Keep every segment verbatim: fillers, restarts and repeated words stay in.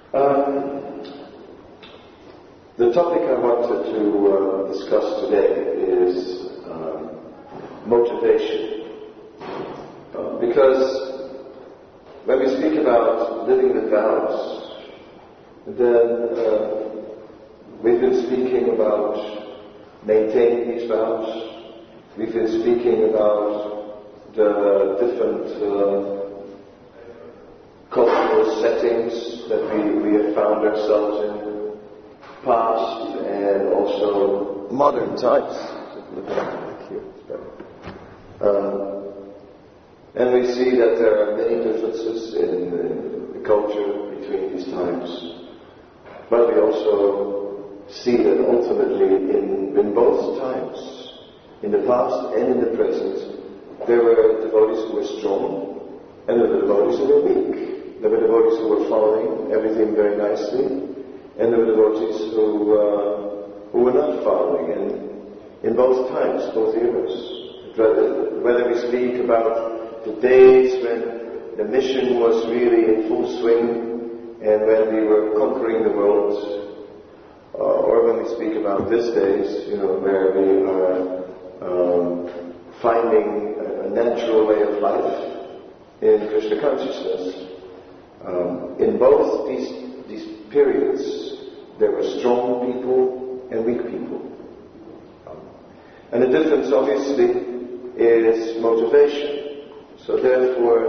Um, the topic I wanted to uh, discuss today is um, motivation. Uh, because when we speak about living with vows, then uh, we've been speaking about maintaining these vows. We've been speaking about the different uh, cultural settings that we, we have found ourselves in, past and also modern times. Um, and we see that there are many differences in, in the culture between these times. But we also see that ultimately in, in both times, in the past and in the present, there were devotees who were strong and there were devotees who were weak. There were devotees who were following everything very nicely, and there were devotees who uh, who were not following. And in both times, both eras, whether, whether we speak about the days when the mission was really in full swing, and when we were conquering the world, uh, or when we speak about these days, you know, where we are um, finding a natural way of life in Krishna consciousness. Um, in both these these periods, there were strong people and weak people. Um, and the difference, obviously, is motivation. So therefore,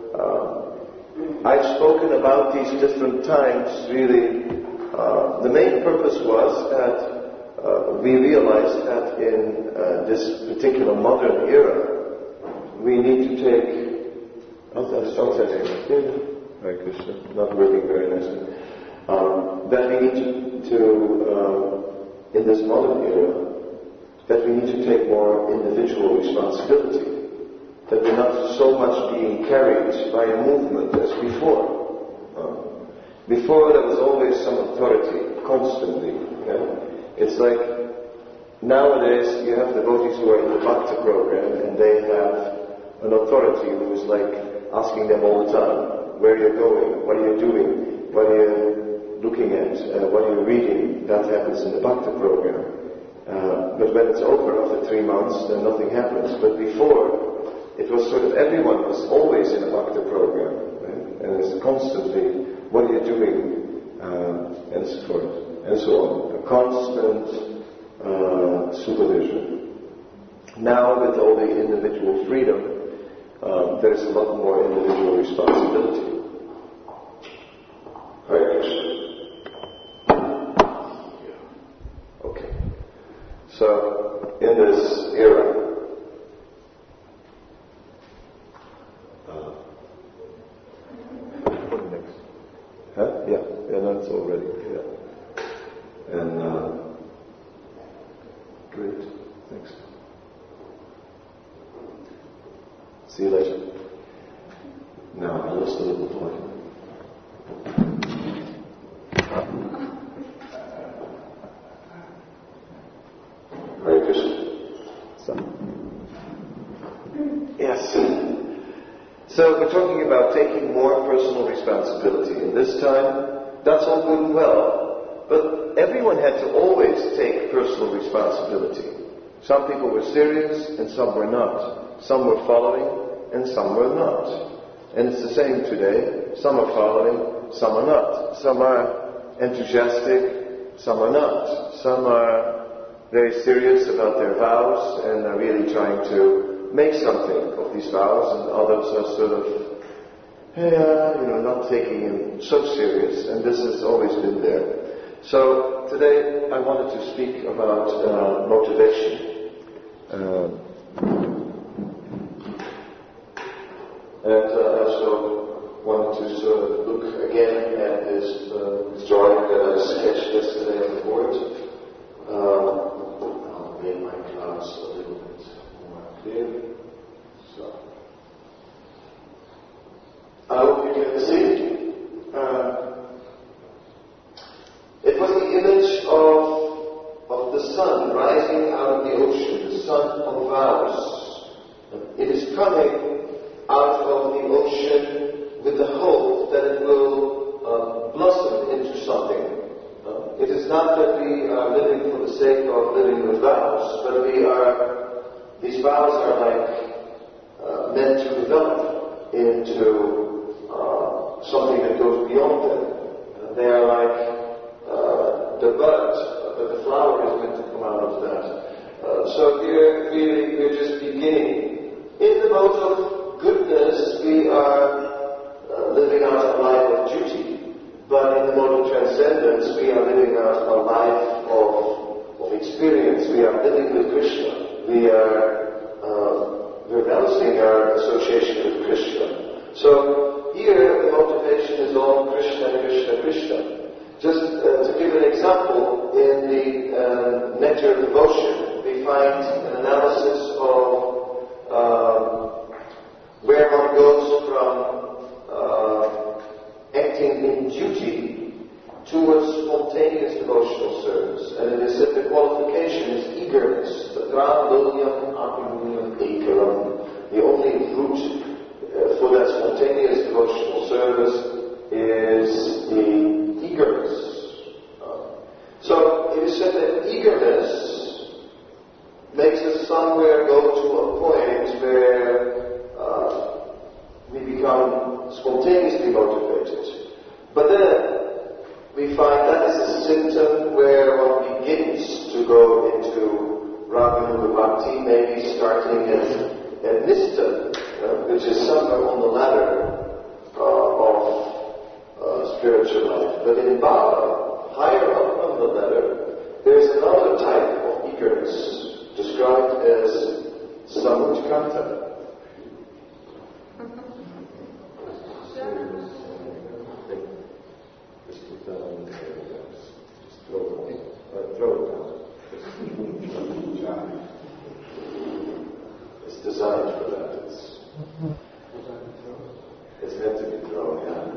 uh, I've spoken about these different times, really. Uh, the main purpose was that uh, we realized that in uh, this particular modern era, we need to take... Oh, that's okay. Hare Krishna, not working very nicely. Um, that we need to, to uh, in this modern era, that we need to take more individual responsibility. That we're not so much being carried by a movement as before. Uh, before there was always some authority, constantly. Okay? It's like, nowadays you have devotees who are in the Bhakta program and they have an authority who is like asking them all the time, where you're going, what are you doing, what are you looking at, uh, what are you reading. That happens in the Bhakta program. Uh, but when it's over after three months, then nothing happens. But before, it was sort of everyone was always in a Bhakta program, right? And it's constantly, what are you doing, uh, and so forth, and so on. A constant uh, supervision. Now, with all the individual freedom, Um, there's a lot more individual responsibility. Hare Krishna. Okay. So, in this era, uh, what next? Huh? Yeah, yeah, no, it's already, yeah. And, uh, great, thanks. See you later. No, I lost a little volume. Hare Krishna. So. Yes. So we're talking about taking more personal responsibility. And this time, that's all good and well. But everyone had to always take personal responsibility. Some people were serious and some were not. Some were following and some were not. And it's the same today. Some are following, some are not. Some are enthusiastic, some are not. Some are very serious about their vows and are really trying to make something of these vows, and others are sort of, yeah, you know, not taking it so serious, and this has always been there. So today I wanted to speak about uh, motivation. Uh, And uh, I also wanted to sort of look again at this uh, drawing that I sketched yesterday on the board. Uh, I'll make my clouds a little bit more clear. So, I hope you can see. Uh, it was the image of of the sun rising out of the ocean, the sun of vows. It is coming out of the ocean with the hope that it will uh, blossom is not that we are living for the sake of living with vows, but we are, these vows are like uh, meant to develop into uh, something that goes beyond them. Uh, they are like uh, the bud, but the flower is meant to come out of that. Uh, so here, really, we're just beginning. In the mode of goodness, we are uh, living out a life of duty. But in the mode of transcendence, we are living out a life of, of experience. We are living with Krishna. We are uh, renouncing our association with Krishna. So here, the motivation is all Krishna, Krishna, Krishna. Just uh, to give an example, in the uh, Nectar of Devotion, we find an analysis of um, where one goes from uh, acting in duty towards spontaneous devotional service. And it is said the qualification is eagerness. The only route uh, for that spontaneous devotional service is the eagerness. Uh, so it is said that eagerness makes us somewhere go to a point where uh, we become spontaneously motivated. But then we find that is a symptom where one begins to go into Raganuga Bhakti, maybe starting at, at Nistha, uh, which is somewhere on the ladder uh, of uh, spiritual life. But in Bhava, higher up on the ladder, there's another type of eagerness described as Samutkanta. It's designed for that. It's, it's meant to be thrown, yeah.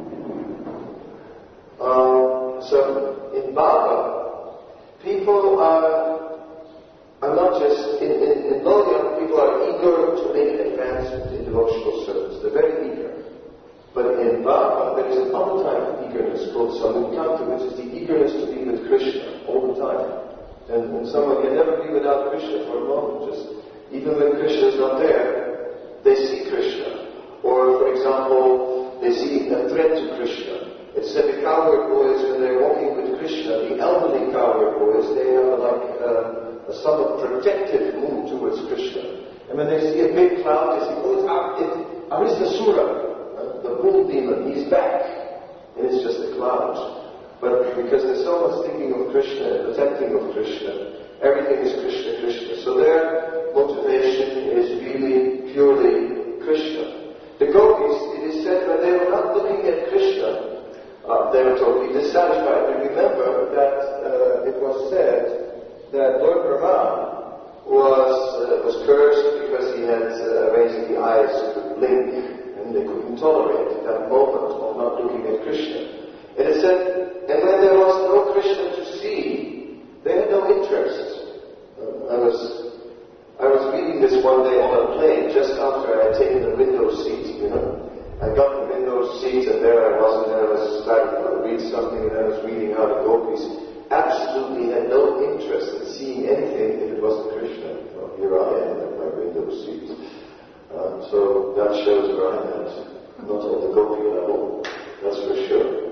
Um, so, in Bhava, people are, are not just, in, in, in Lodya, people are eager to make advancement in devotional service. They're very eager. But in Bhava, there is another type of eagerness called Samukanta, which is the eagerness to be with Krishna all the time. And, and someone can never be without Krishna for a moment. Just even when Krishna is not there, they see Krishna. Or, for example, they see a threat to Krishna. It's said the cowherd boys, when they're walking with Krishna, the elderly cowherd boys, they have like uh, a somewhat protective mood towards Krishna. And when they see a big cloud, they say, oh, it's Aristasura, uh, the bull demon, he's back. And it's just a cloud. But because they're so much thinking of Krishna and protecting of Krishna, everything is Krishna, Krishna. So their motivation is really purely Krishna. The gopis, it is said that they were not looking at Krishna, uh, they were totally dissatisfied. And remember that uh, it was said that Lord Brahma was, uh, was cursed because he had uh, raised the eyes to blink, and they couldn't tolerate that moment of not looking at Krishna. It is said, and when there was no Krishna to see, they had no interest. Uh, I was I was reading this one day on a plane just after I had taken the window seat, you know. I got the window seat and there I was, and there I was starting to read something, and I was reading how the gopis absolutely had no interest in seeing anything if it wasn't Krishna. Well, here I am at my window seat. Uh, so that shows where I'm at. Not on the gopi level, that's for sure.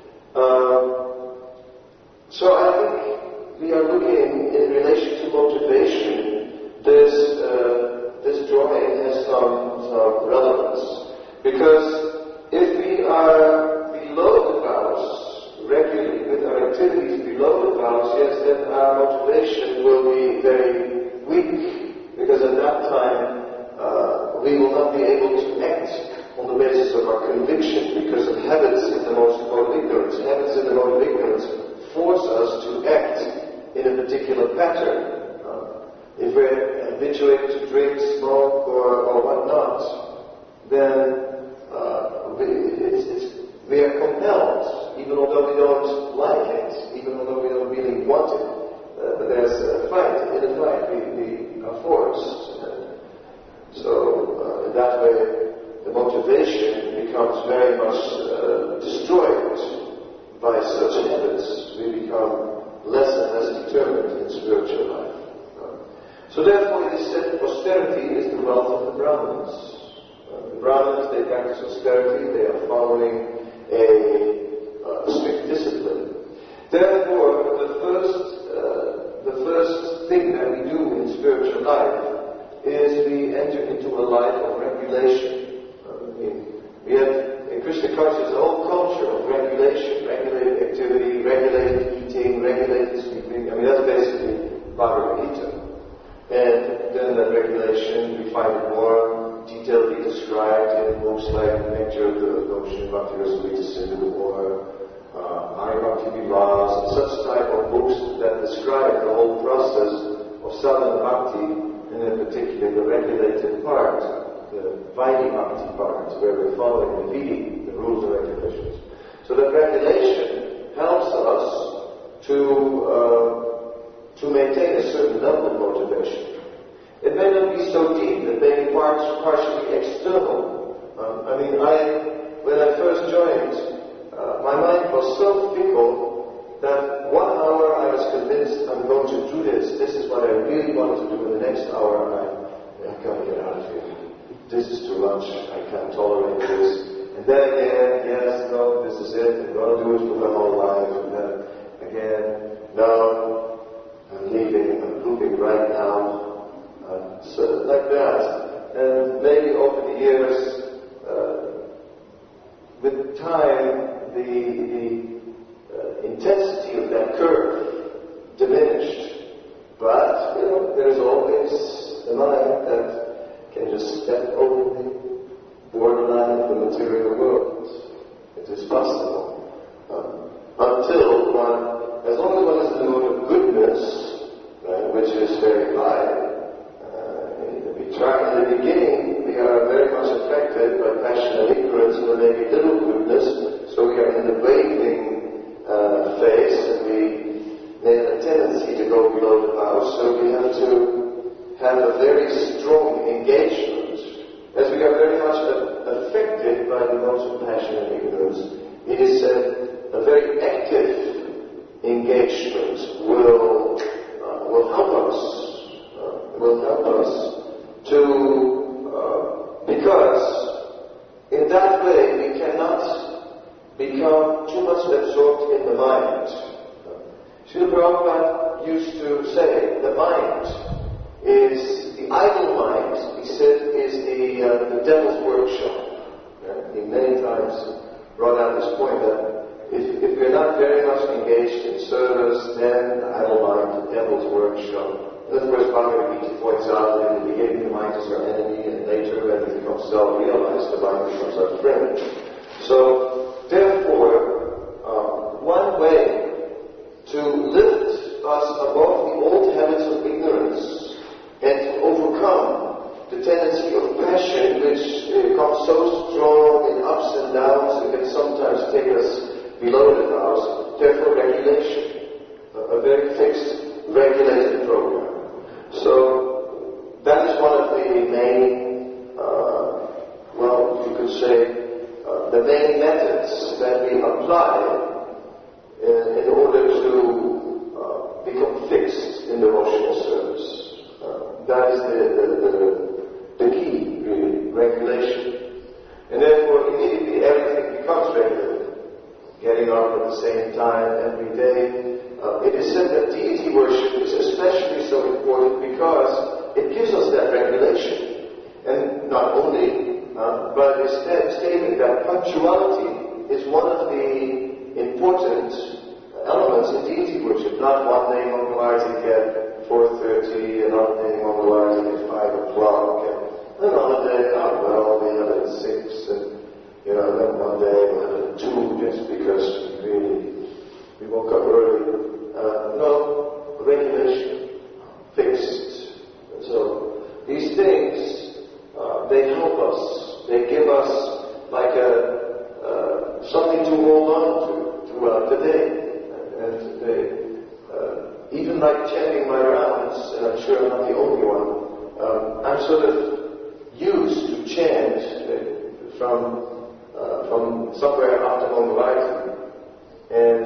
Um, so I think we are looking in relation to motivation. This uh, this drawing has some, some relevance, because if we are below the vows regularly with our activities below the vows, yes, then our motivation will be very weak, because at that time uh, we will not be able to act on the basis of our conviction, because of habits in the most mode of ignorance. Habits in the mode of ignorance force us to act in a particular pattern. Uh, if we're habituated to drink, smoke, or, or whatnot, then uh, we, it's, it's, we are compelled, even although we don't like it, even although we don't really want it. Uh, but there's a fight, in a fight, we, we are forced. Uh, so uh, in that way, the motivation becomes very much uh, destroyed by such habits, we become less and less determined in spiritual life. So therefore it is said austerity is the wealth of the Brahmins. Uh, the Brahmins, they practice austerity, they are following a uh, strict discipline. Therefore, the first, uh, the first thing that we do in spiritual life is we enter into a life of regulation. Uh, I mean, we have, in Krishna consciousness, a whole culture of regulation, regulated activity, regulated eating, regulated sleeping. I mean, that's basically Bhagavad Gita. And then that regulation, we find it more detailedly described in books like Nectar of the Ocean, Bhakti Rasamrita Sindhu, or uh, Arya Bhakti Vilas, and such type of books that describe the whole process of sadhana bhakti, and in particular the regulated part, the Vaidhi Bhakti part, where we're following the Vidi, the rules and regulations. So that regulation helps us to uh, to maintain a certain level of motivation. It may not be so deep, it may be part, partially external. Um, I mean, I, when I first joined, uh, my mind was so fickle that one hour I was convinced I'm going to do this, this is what I really wanted to do, in the next hour I, I've got to get out of here. This is too much, I can't tolerate this. And then again, yes, no, this is it, I'm going to do it for my whole life. And then again, no, I'm leaving, I'm pooping right now, uh, so like that. And maybe over the years, uh, with time, the, the uh, intensity of that curve diminished. But, you know, there's always the mind that can just step over the borderline of the material world. It is possible. Um, until one As long as one is in the mode of goodness, right, which is very high, uh, we try in the beginning, we are very much affected by passion and ignorance, and there may be little goodness, so we are in the wavering uh, phase, and we may have a tendency to go below the bow, so we have to have a very strong engagement. As we are very much affected by the modes of passion and ignorance, it is a, a very active engagement will uh, will help us uh, will help us to uh, because in that way we cannot become too much absorbed in the mind. Srila Prabhupada used to say the mind is the idle mind. He said is the uh, the devil's workshop. Yeah? He many times brought out this point that If, if we're not very much engaged in service, then the idle mind, the devil's workshop. And of course, Bhagavad Gita, for example, in the beginning the mind is our enemy, and later when we become self-realized, the mind becomes our friend. So, therefore, um, one way to lift us above the old habits of ignorance and to overcome the tendency of passion, which becomes so strong in ups and downs, it can sometimes take us below the house, therefore regulation, a, a very fixed, regulated program. So that is one of the main, uh, well, you could say, uh, the main methods that we apply in, in order to uh, become fixed in devotional service. Uh, that is the, the, the, the key, really, regulation. And therefore, immediately everything becomes regulated. Getting up at the same time every day. Uh, it is said that deity worship is especially so important because it gives us that regulation. And not only, uh, but it's stated that punctuality is one of the important elements in deity worship. Not one day Mangalarti at four thirty, another day Mangalarti at five o'clock, and another day, oh well, we have it at six, and you know, then one day we'll have it at two, just because really we woke up early. Uh, no, regulation, fixed. So these things, uh, they help us. They give us like a uh, something to hold on to throughout the day. And they, uh, even like chanting my rounds, and I'm sure I'm not the only one, um, I'm sort of used to chant uh, from Uh, from somewhere after Mangalarti. And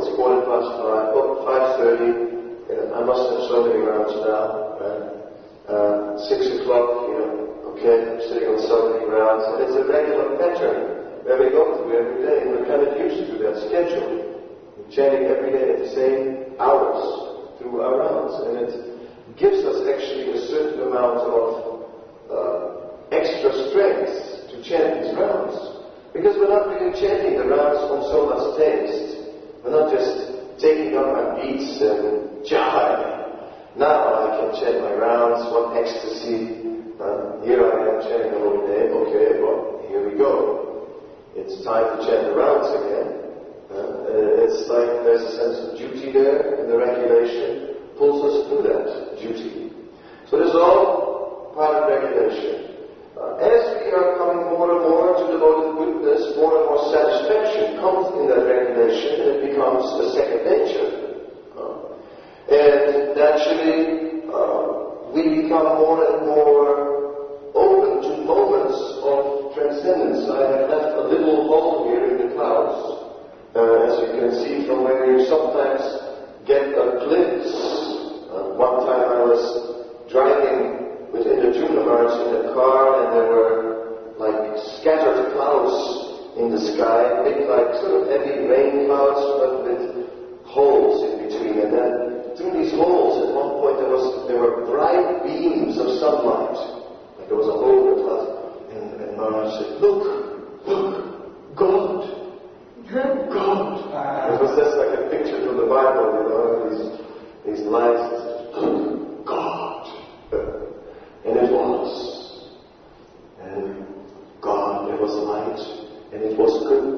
it's quarter past five, oh, five thirty, you know, I must have so many rounds now, right? Uh, six o'clock, you know, okay, I'm sitting on so many rounds, and it's a regular pattern where we go through every day, and we're kind of used to that schedule. We're chanting every day at the same hours through our rounds, and it gives us actually a certain amount of uh, extra strength to chant these rounds. Because we're not really chanting the rounds on so much taste. We're not just taking up our beats and jai. Now I can chant my rounds, what ecstasy. Uh, here I am chanting the holy name. Okay, well, here we go. It's time to chant the rounds again. Uh, it's like there's a sense of duty there, and the regulation pulls us through that duty. So this is all part of regulation. Uh, as we are coming more and more to devoted goodness, more and more satisfaction comes in that regulation, and it becomes a second nature. Uh, and naturally, uh, we become more and more open to moments of transcendence. I have left a little hole here in the clouds, uh, as you can see, from where you sometimes get a glimpse. Uh, one time I was driving within the Juniper's in a car, and there were like scattered clouds in the sky, big like sort of heavy rain clouds, but with holes in between. And then through these holes, at one point there was there were bright beams of sunlight. Like there was a hole in the cloud, and, and Maharaj said, "Look, look, God, God." It was just like a picture from the Bible, you know, these these lights. Look, God. And it was. And God, it was light, and it was good.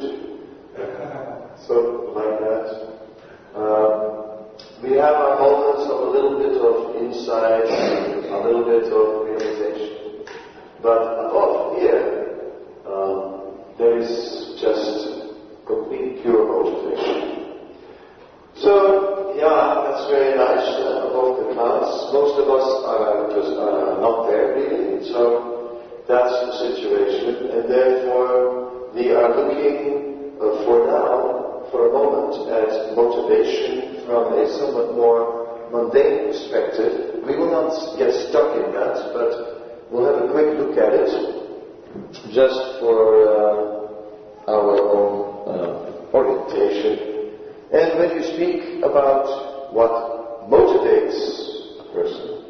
So, like that. Uh, we have our moments of a little bit of insight, a little bit of realization. But above here, um, there is just complete pure motivation. So, yeah, that's very nice, uh, above the clouds. Most of us are just uh, not there really, so that's the situation. And therefore, we are looking uh, for now, for a moment, at motivation from a somewhat more mundane perspective. We will not get stuck in that, but we'll have a quick look at it, just for uh, our own uh, orientation. And when you speak about what motivates a person,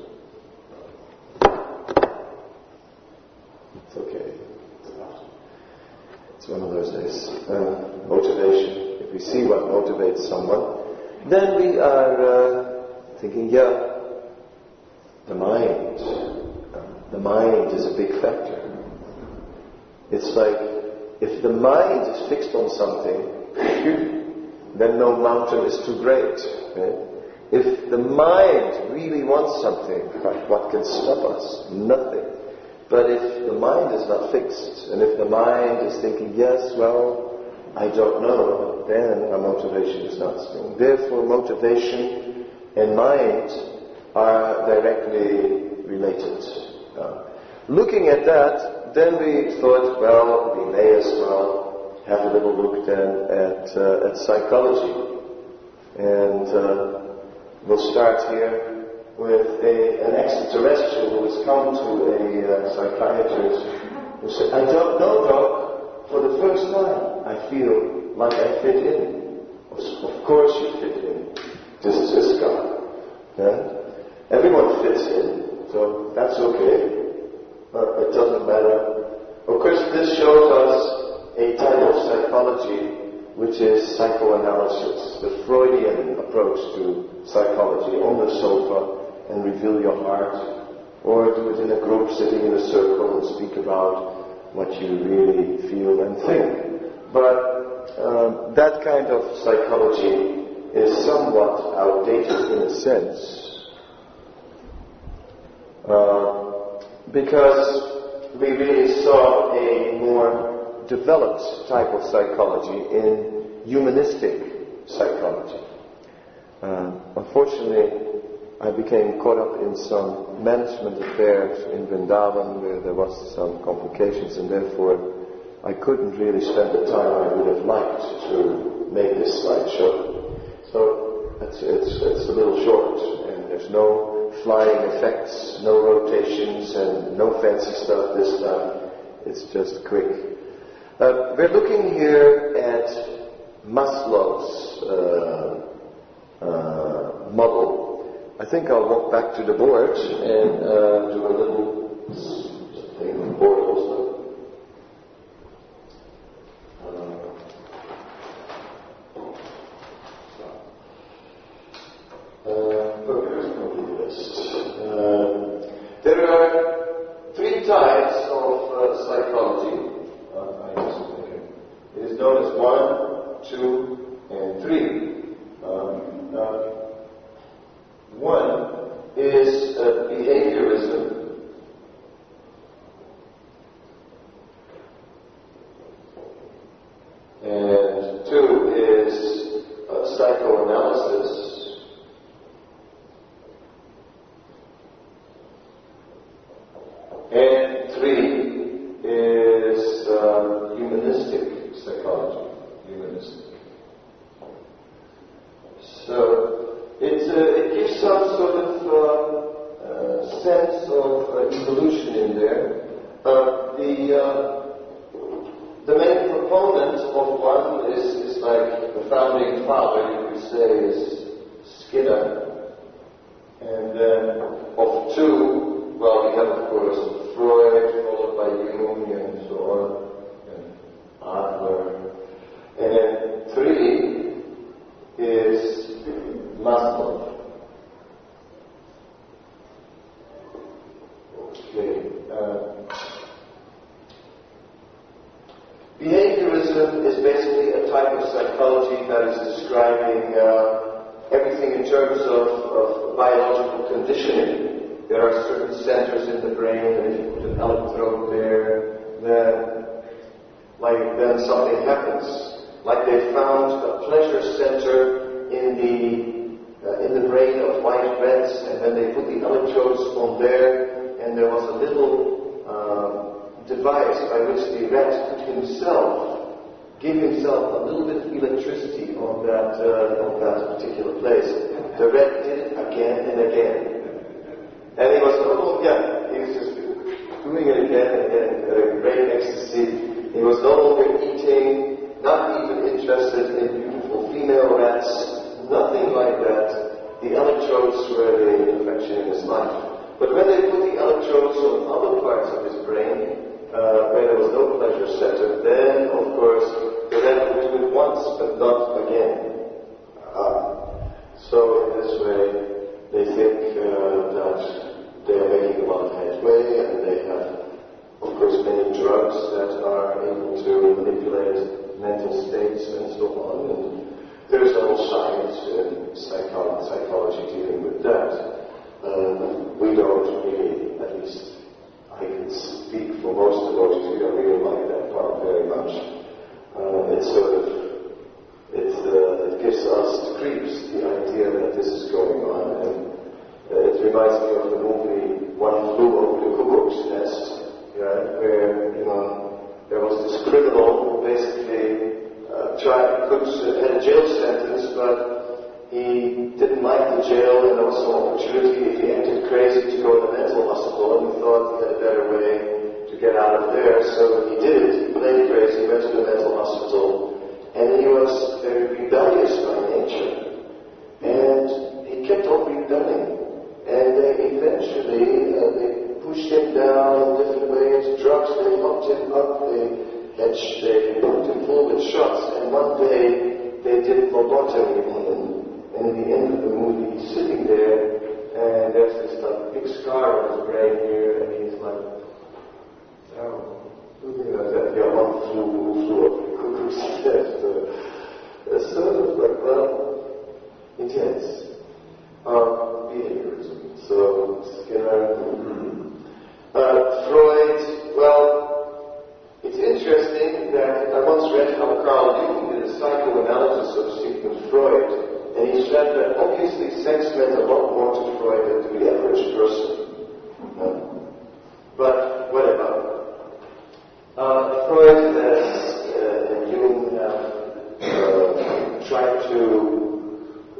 it's okay. It's one of those days. Uh, motivation. If we see what motivates someone, then we are uh, thinking, yeah, the mind. The mind is a big factor. It's like, if the mind is fixed on something, then no mountain is too great. Right? If the mind really wants something, what can stop us? Nothing. But if the mind is not fixed, and if the mind is thinking, yes, well, I don't know, then our motivation is not strong. Therefore, motivation and mind are directly related. Uh, looking at that, then we thought, well, we may as well have a little look then at, uh, at psychology. And uh, we'll start here with a, an extraterrestrial who has come to a uh, psychiatrist who said, I don't know, Doc, for the first time I feel like I fit in. Of, of course you fit in. This is this guy. Yeah? Everyone fits in, so that's okay. Uh, it doesn't matter. Of course, this shows us a type of psychology which is psychoanalysis, the Freudian approach to psychology, on the sofa and reveal your heart, or do it in a group sitting in a circle and speak about what you really feel and think. But um, that kind of psychology is somewhat outdated in a sense, uh, because we really saw a more developed type of psychology in humanistic psychology. Uh, unfortunately, I became caught up in some management affairs in Vrindavan where there was some complications, and therefore I couldn't really spend the time I would have liked to make this slideshow. So it's, it's, it's a little short, and there's no flying effects, no rotations, and no fancy stuff this time. It's just quick. Uh, we're looking here at Maslow's uh, uh, model. I think I'll walk back to the board and uh, do a little thing on the board also. There are three types of uh, psychology. Uh, it is known as one, two, and three. Um, uh, one is uh, behaviorism. And two is uh, psychoanalysis. And three is uh, humanistic psychology, humanistic. So it, uh, it gives some sort of uh, uh, sense of uh, evolution in there. Uh, the uh, the main proponent of one is, is like the founding father, you could say, is Skinner. And then of two, well, we have of course Freud, followed by Jung, and so on, and Adler. And then three is Maslow. Okay. Uh, behaviorism is basically a type of psychology that is describing uh, everything in terms of, of biological conditioning. There are certain centers in the brain, and if you put an electrode there, then, like, then something happens. Like they found a pleasure center in the uh, in the brain of white rats, and then they put the electrodes on there, and there was a little uh, device by which the rat could himself give himself a little bit of electricity on that uh, on that particular place. The rat did it again and again. And he was, oh, yeah, he was just doing it again and again, uh, great ecstasy. He was no longer eating, not even interested in beautiful female rats, nothing like that. The electrodes were the infection in his life. But when they put the electrodes on other parts of his brain, uh, where there was no pleasure center, then, of course, the rat would do it once, but not again. Uh, so in this way, they think uh, that they are making a lot of headway, and they have, of course, many drugs that are able to manipulate mental states and so on. And there's a whole science in psycho- psychology dealing with that. Um, we don't really, at least I can speak for most devotees, we don't really like that part very much. Uh, it's sort of, it's, uh, it gives us the creeps, the idea that this is going on. And uh, it reminds me of the movie One Flew Over the Cuckoo's Nest, yeah, where, you know, there was this criminal who basically uh, tried, could, uh, had a jail sentence, but he didn't like the jail, and there was some opportunity if he acted crazy to go to the mental hospital, and he thought he had a better way to get out of there, so he did it. He played crazy, went to the mental hospital, and he was very rebellious by nature, and he kept on rebelling, and they eventually uh, they pushed him down in different ways, drugs, they locked him up, they had sh- they put him full with shots, and one day they did lobotomy on him. And in the end of the movie, he's sitting there, and there's this like big scar on his brain here, and he's like, oh, looking at that, yeah, one flew, flew up the cuckoo's nest. Uh, it's sort of like, well, intense. Um, behaviorism. So, Skinner, mm-hmm. uh, Freud, well, it's interesting that I once read how Carl Jung did a psychoanalysis of Sigmund Freud. And he said that obviously sex meant a lot more to Freud than to the average person. Uh, but whatever. Uh, Freud has, uh, and Jung have uh, tried to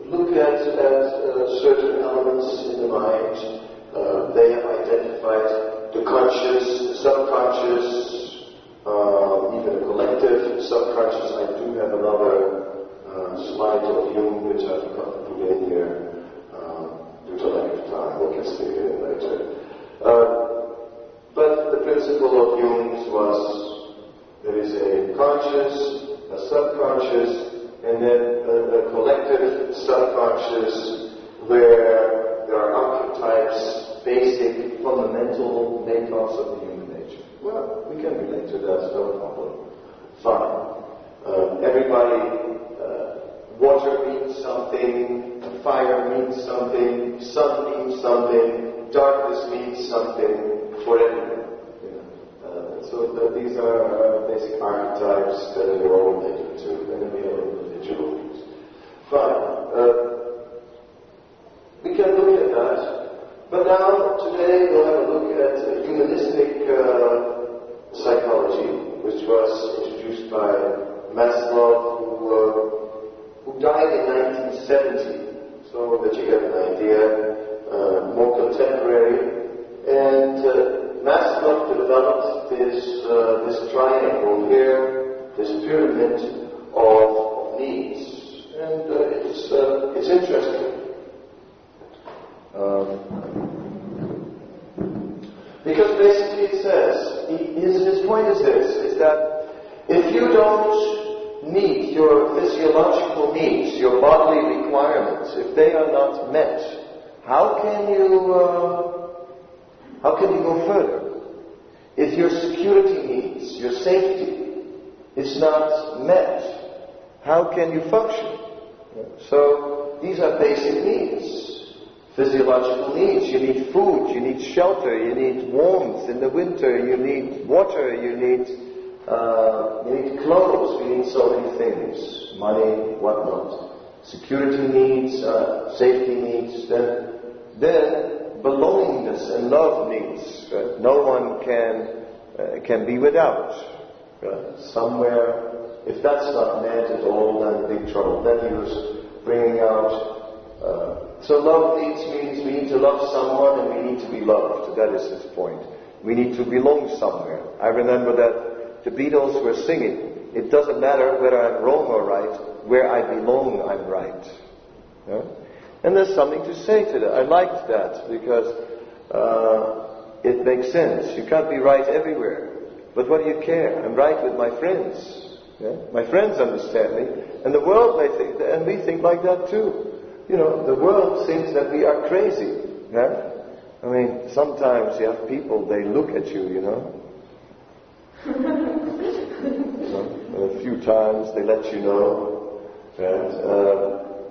at, at uh, certain elements in the mind. Uh, they have identified the conscious, the subconscious, uh, even a collective subconscious. I do have another uh, slide of Jung, which I forgot to put in here uh, due to lack of time. We can stick it in later. Uh, but the principle of Jung's was there is a conscious, a subconscious, and then a, a collective subconscious where there are archetypes, basic, fundamental makeups of the human nature. Well, we can relate to that, no problem. Fine. Uh, everybody, uh, water means something, fire means something, sun means something, darkness means something for everyone. You know? uh, so uh, these are uh, basic archetypes that are all related to, and then we have individuals. Fine. Uh, we can look at that. But now, today, we'll have a look at uh, humanistic uh, psychology, which was introduced by Maslow, who, uh, who died in nineteen seventy. So that you get an idea, uh, more contemporary. And uh, Maslow developed this uh, this triangle here, this pyramid of needs, and uh, it's uh, it's interesting. Um, because basically it says, his, his point is this, is that if you don't meet your physiological needs, your bodily requirements, if they are not met, how can you, uh, how can you go further? If your security needs, your safety, is not met, how can you function? So, these are basic needs. Physiological needs. You need food, you need shelter, you need warmth in the winter, you need water, you need uh, you need clothes, you need so many things, money, whatnot. Security needs, uh, safety needs, then, then belongingness and love needs. Right? No one can uh, can be without. Right? Somewhere, if that's not met at all, then big trouble. Then he was bringing out. Uh, So love needs means we need to love someone and we need to be loved. That is his point. We need to belong somewhere. I remember that the Beatles were singing, it doesn't matter whether I'm wrong or right, where I belong I'm right. Yeah? And there's something to say to that. I liked that because uh, it makes sense. You can't be right everywhere. But what do you care? I'm right with my friends. Yeah? My friends understand me. And the world may think that, and we think like that too. You know, the world thinks that we are crazy, yeah? I mean, sometimes you have people, they look at you, you know. So, a few times they let you know, right? Uh,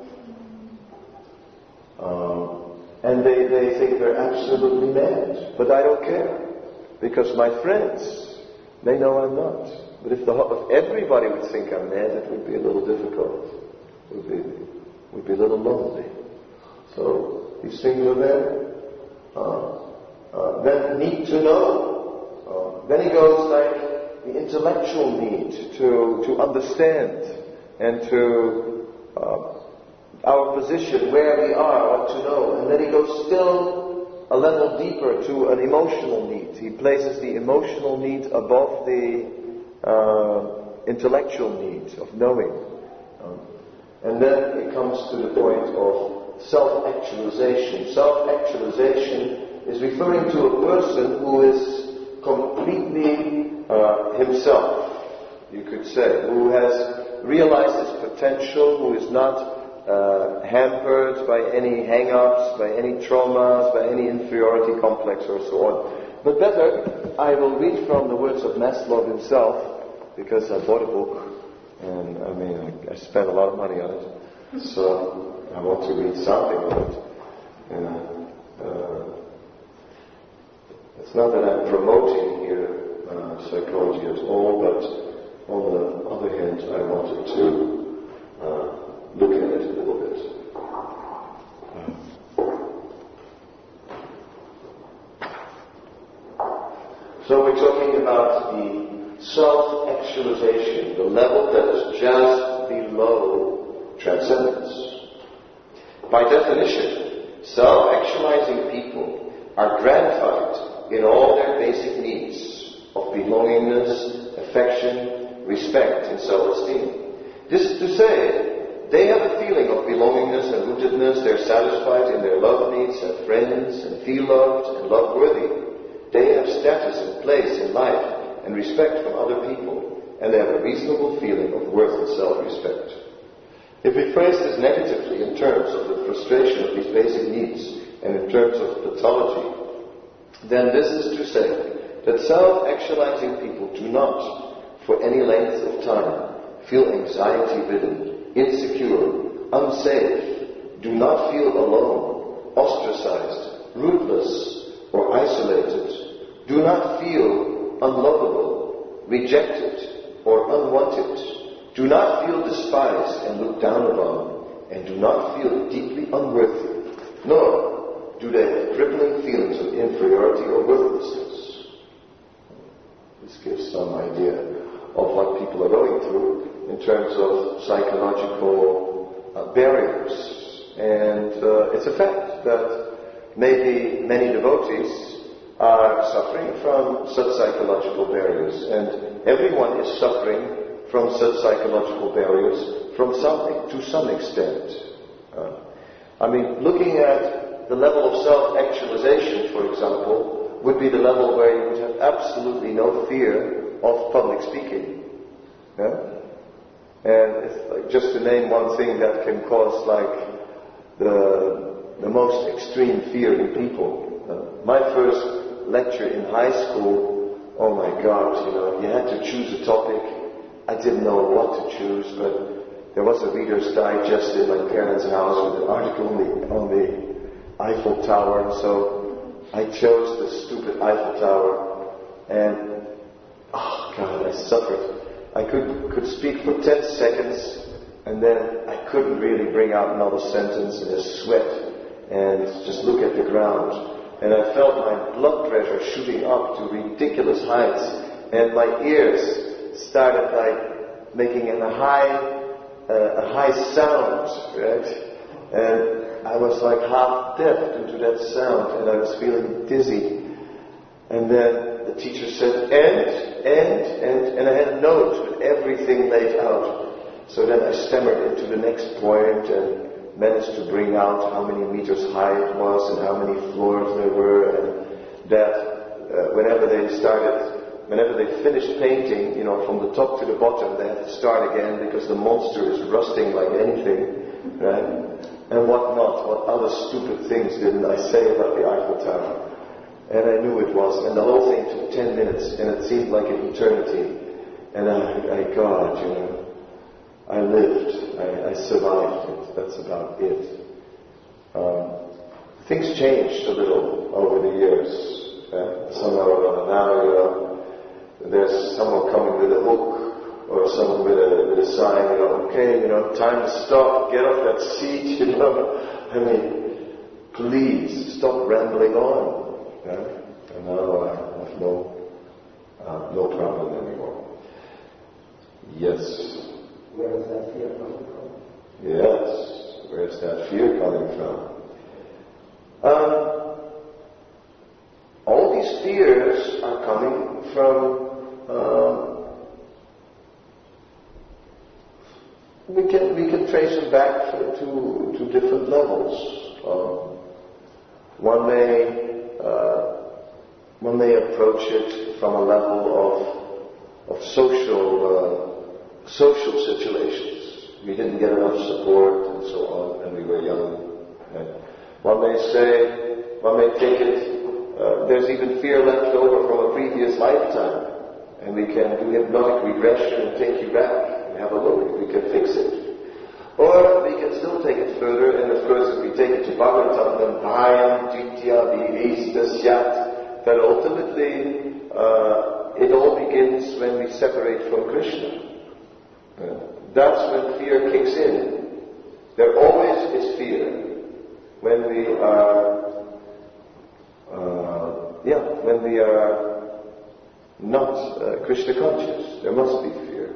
um, and they, they think they're absolutely mad, but I don't care. Because my friends, they know I'm not. But if, the, if everybody would think I'm mad, it would be a little difficult. It would be... would be a little lonely. So, these things are there. Uh, uh, then need to know. Uh, then he goes like the intellectual need to, to understand and to uh, our position, where we are, what to know. And then he goes still a level deeper to an emotional need. He places the emotional need above the uh, intellectual need of knowing. Uh, And then it comes to the point of self-actualization. Self-actualization is referring to a person who is completely uh, himself, you could say, who has realized his potential, who is not uh, hampered by any hang-ups, by any traumas, by any inferiority complex or so on. But better, I will read from the words of Maslow himself, because I bought a book. And I mean, I, I spent a lot of money on it, so I want to read something of it. You know, uh, it's not that I'm promoting here uh, psychology at all, but on the other hand, I wanted to uh, look at it a little bit. Uh, so we're talking about the self-actualization, the level that is just below transcendence. by definition, self-actualizing people are gratified in all their basic needs of belongingness, affection, respect, and self-esteem. This is to say, they have a feeling of belongingness and rootedness, they're satisfied in their love needs, have friends, and feel loved and love-worthy. They have status and place in life and respect from other people, and they have a reasonable feeling of worth and self-respect. If we phrase this negatively in terms of the frustration of these basic needs and in terms of pathology, then this is to say that self-actualizing people do not, for any length of time, feel anxiety-ridden, insecure, unsafe, do not feel alone, ostracized, rootless, or isolated, do not feel unlovable, rejected, or unwanted, do not feel despised and looked down upon, and do not feel deeply unworthy, nor do they have crippling feelings of inferiority or worthlessness. This gives some idea of what people are going through in terms of psychological uh, barriers. And uh, it's a fact that maybe many devotees are suffering from such psychological barriers, and everyone is suffering from such psychological barriers from some, to some extent. Uh, I mean, looking at the level of self-actualization, for example, would be the level where you would have absolutely no fear of public speaking. Yeah? And it's like, just to name one thing that can cause like the, the most extreme fear in people. Uh, my first lecture in high school, oh my God, you know, you had to choose a topic. I didn't know what to choose, but there was a Reader's Digest in my parents' house with an article on the, on the Eiffel Tower, so I chose the stupid Eiffel Tower, and oh God, I suffered. I could, could speak for ten seconds, and then I couldn't really bring out another sentence, and just sweat, and just look at the ground. And I felt my blood pressure shooting up to ridiculous heights, and my ears started like making a high, uh, a high sound, right? And I was like half deaf due to that sound, and I was feeling dizzy. And then the teacher said, "End, end, end," and I had notes with everything laid out. So then I stammered into the next point and managed to bring out how many meters high it was and how many floors there were, and that uh, whenever they started, whenever they finished painting, you know, from the top to the bottom, they had to start again because the monster is rusting like anything, right? And what not, what other stupid things didn't I say about the Eiffel Tower? And I knew it was, and the whole thing took ten minutes, and it seemed like an eternity. And I, I God, you know, I lived, I, I survived it. That's about it. Um, things changed a little over the years. Yeah? Somehow or other. Now, you know, there's someone coming with a hook, or someone with a, with a sign, you know, okay, you know, time to stop, get off that seat, you know. I mean, please, stop rambling on. Yeah? And now I have no, uh, no problem anymore. Yes. Where is that fear coming from? Yes, where's that fear coming from? Um, all these fears are coming from, um, we can we can trace them back to, to different levels. Um, one may uh, one may approach it from a level of of social uh, social situations. We didn't get enough support and so on when we were young. Right? One may say, one may take it, uh, there's even fear left over from a previous lifetime, and we can do hypnotic regression and take you back and have a look, we can fix it. Or we can still take it further, and of course if we take it to Bhagavatam, Bhayam Ditya Vivistasyat, that ultimately uh, it all begins when we separate from Krishna. Uh, that's when fear kicks in. There always is fear when we are, uh, yeah, when we are not uh, Krishna conscious. There must be fear.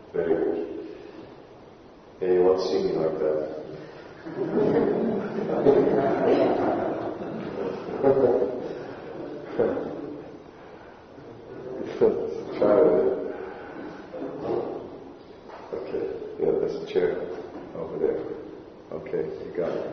Very good. Anyone want to see me like that? Try it. Okay. Yeah, there's a chair over there. Okay, you got it.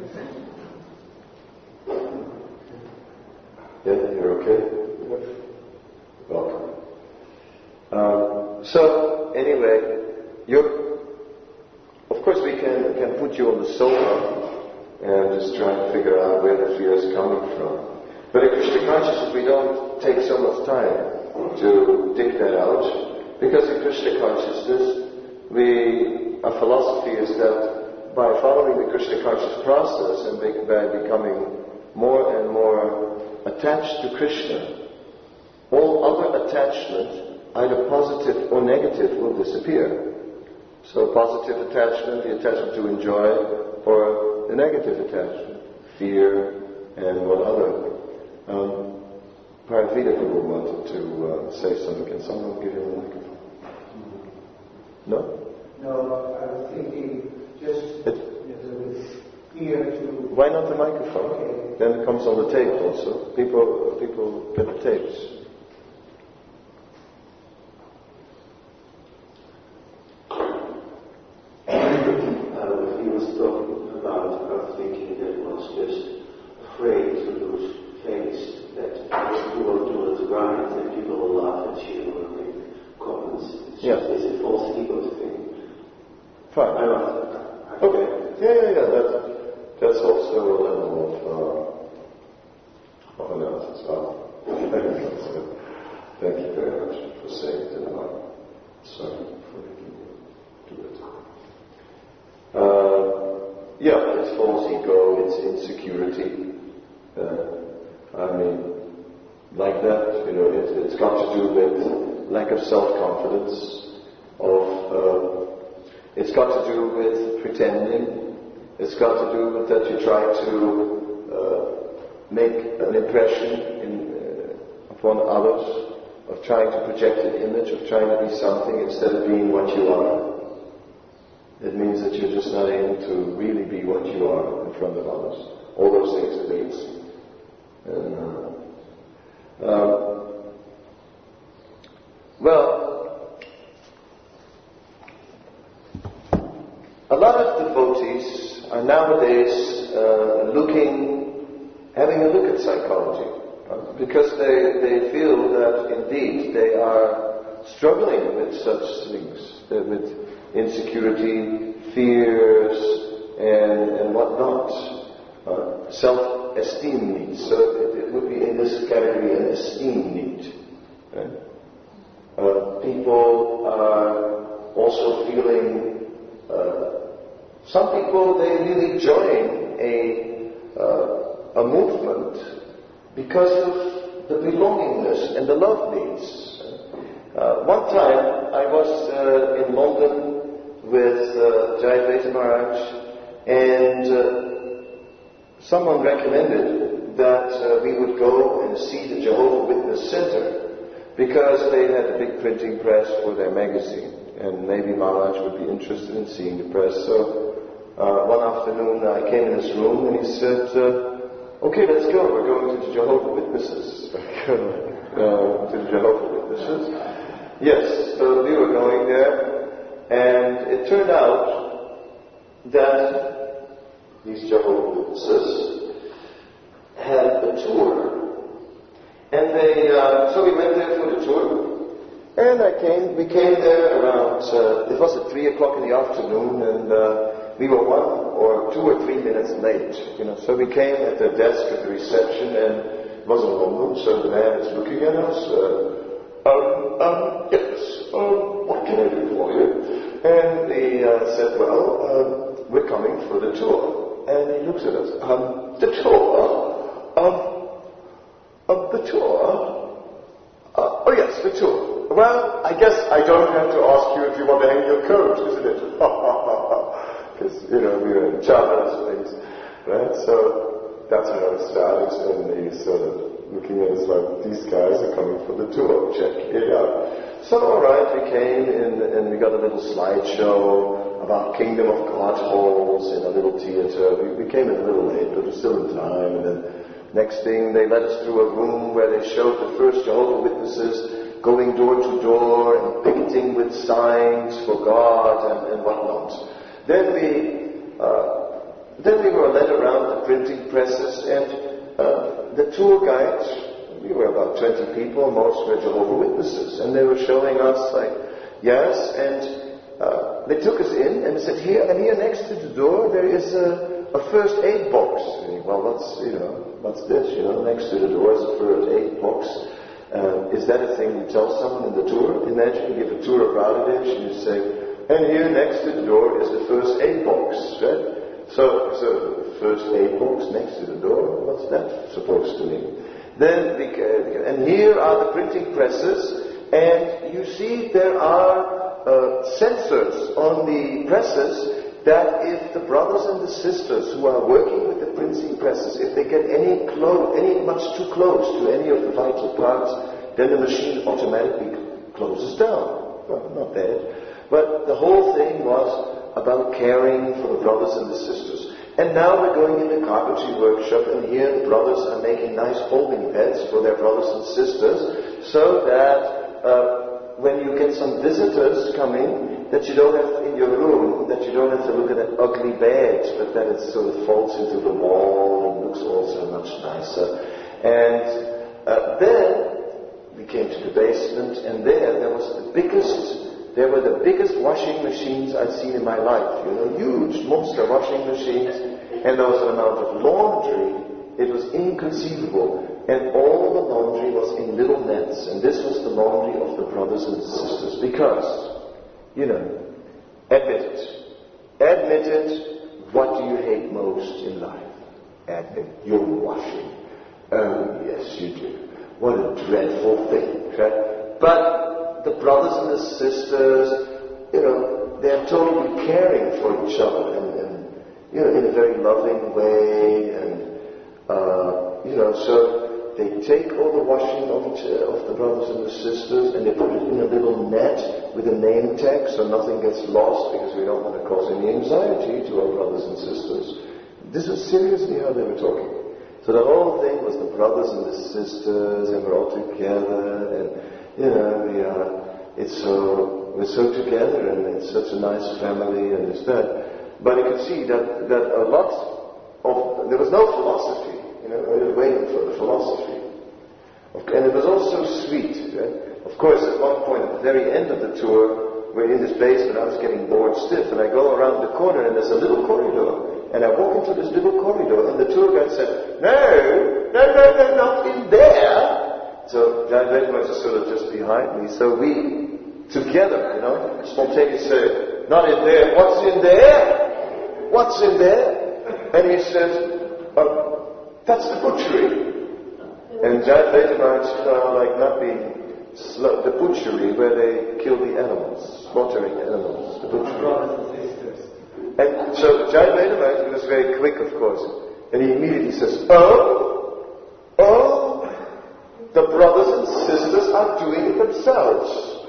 Yeah, you're okay? Welcome. Um, so, anyway, you're, of course we can, can put you on the sofa and just try and figure out where the fear is coming from. But in Krishna consciousness we don't take so much time to dig that out, because in Krishna consciousness we, our philosophy is that by following the Krishna conscious process and by becoming more and more attached to Krishna, all other attachment, either positive or negative, will disappear. So positive attachment, the attachment to enjoy, or the negative attachment, fear, and what other. Um, Paravita Guru wanted to uh, say something. Can someone give him a microphone? No? No, I was thinking just it, fear to... Why not the microphone? Okay. Then it comes on the tape also. People, people get the tapes. Uh, he was talking about our thinking that was just afraid to lose face, that you will do it right and people will laugh at you or make comments. It's Yeah. just, it's a false ego thing. Fine. I don't Okay. Yeah, yeah, yeah. That, that's also a level of, uh, of analysis. Wow. Thank you very much for saying it, and I'm sorry for making you do it. Uh, yeah, it's false ego, it's insecurity. Uh, I mean, like that, you know, it, it's got to do with lack of self-confidence, of, uh, it's got to do with pretending, it's got to do with that you try to uh, make an impression in, uh, upon others, of trying to project an image, of trying to be something instead of being what you are. It means that you're just not able to really be what you are in front of others. All those things it means. And, uh, um, well, a lot of devotees are nowadays uh, looking, having a look at psychology, uh, because they, they feel that indeed they are struggling with such things, uh, with insecurity, fears, and, and whatnot, uh, self-esteem needs. So it, it would be in this category an esteem need. Right? Uh, people are also feeling, uh, some people, they really join a, uh, a movement because of the belongingness and the love needs. Uh, one time I was uh, in London with uh, Jayadvaita Maharaj, and uh, someone recommended that uh, we would go and see the Jehovah Witness Center, because they had a big printing press for their magazine, and maybe Maharaj would be interested in seeing the press. So uh, one afternoon I came in his room and he said, uh, okay, let's go, we're going to the Jehovah Witnesses. uh, to the Jehovah Witnesses. Yes, so we were going there, and it turned out that these Jehovah Witnesses had a tour. And they, uh, so we went there for the tour, and I came, we came there around, uh, it was at three o'clock in the afternoon, and uh, we were one or two or three minutes late, you know, so we came at the desk at the reception, and it was in London, so the man is looking at us, uh, um, um, yes, um, what can I do for you? And he uh, said, well, um, we're coming for the tour, and he looks at us, um, the tour, um, Of the tour? Uh, oh yes, the tour. Well, I guess I don't have to ask you if you want to hang your coat, isn't it? Because, you know, we were in Chavez place, right? So that's how it started, and he's sort of looking at us like, these guys are coming for the tour, check it out. So, all right, we came in, and we got a little slideshow about Kingdom of God halls in a little theater. We, we came in a little late, but we're still in time. And then next thing, they led us through a room where they showed the first Jehovah's Witnesses going door to door and picketing with signs for God and, and whatnot. Then we, uh, then we were led around the printing presses, and uh, the tour guides, we were about twenty people, most were Jehovah's Witnesses, and they were showing us like, yes, and uh, they took us in and said, here and here next to the door there is a, a first aid box. And, well, what's you know, what's this? You know, next to the door is a first aid box. Uh, is that a thing you tell someone in the tour? Imagine you give a tour of Radovich and you say, and here next to the door is the first aid box, right? So, so first aid box next to the door, what's that supposed to mean? Then, we, uh, and here are the printing presses, and you see there are uh, sensors on the presses that if the brothers and the sisters who are working with the printing presses, if they get any close, any much too close to any of the vital parts, then the machine automatically closes down. Well, not bad. But the whole thing was about caring for the brothers and the sisters. And now we're going in the carpentry workshop, and here the brothers are making nice folding beds for their brothers and sisters, so that uh, when you get some visitors coming, that you don't have in your room, that you don't have to look at an ugly bed, but that it sort of folds into the wall and looks also much nicer. And uh, then we came to the basement, and there there was the biggest. There were the biggest washing machines I'd seen in my life. You know, huge monster washing machines. And there was an amount of laundry. It was inconceivable. And all the laundry was in little nets. And this was the laundry of the brothers and sisters. Because, you know, admit it. Admit it. What do you hate most in life? Admit your washing. Oh, yes, you do. What a dreadful thing. Right? But the brothers and the sisters, you know, they're totally caring for each other, and, and you know, in a very loving way, and uh, you know, so they take all the washing of, each, uh, of the brothers and the sisters, and they put it in a little net with a name tag, so nothing gets lost, because we don't want to cause any anxiety to our brothers and sisters. This was seriously how they were talking. So the whole thing was the brothers and the sisters, and we're all together, and you know, we are, it's so, we're so together, and it's such a nice family, and it's that. But you could see that, that a lot of, there was no philosophy, you know, we were waiting for the philosophy. And it was all so sweet. Right? Of course, at one point, at the very end of the tour, we're in this basement, I was getting bored stiff, and I go around the corner, and there's a little corridor, and I walk into this little corridor, and the tour guide said, no, no, no, no, not in there. So John Vedman was sort of just behind me. So we, together, you know, spontaneously say, not in there, what's in there? What's in there? And he says, oh, that's the butchery. And John Vedman, you know, like not being slow, the butchery where they kill the animals, slaughtering animals, the butchery. And so John Vedman was very quick, of course, and he immediately says, oh, oh, the brothers and sisters are doing it themselves.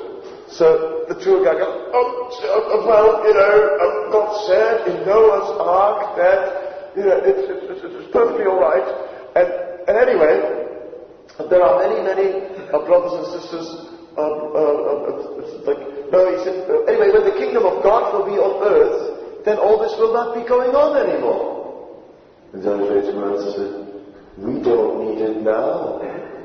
So the tour guide goes, oh, oh well, you know, God said in Noah's Ark that, you know, it's, it's, it's perfectly all right. And, and anyway, there are many, many uh, brothers and sisters, uh, uh, uh, like, no, he said, uh, anyway, when the kingdom of God will be on earth, then all this will not be going on anymore. And then the said, we don't need it now.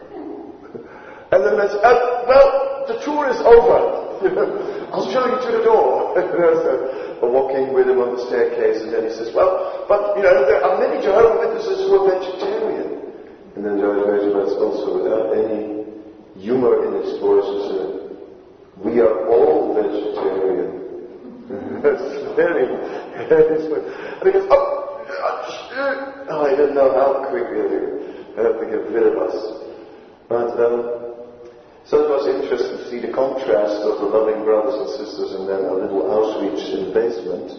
And then they said, oh, well, the tour is over. I'll show you to the door. So we're walking with him on the staircase, and then he says, well, but, you know, there are many Jehovah's Witnesses who are vegetarian. And then Jehovah's Witnesses also, without any humor in his voice, said, we are all vegetarian. That's very, very sweet. And he goes, oh, oh, I didn't know how quickly they had to get rid of us. But, um, so it was interesting to see the contrast of the loving brothers and sisters and then a little Auschwitz in the basement.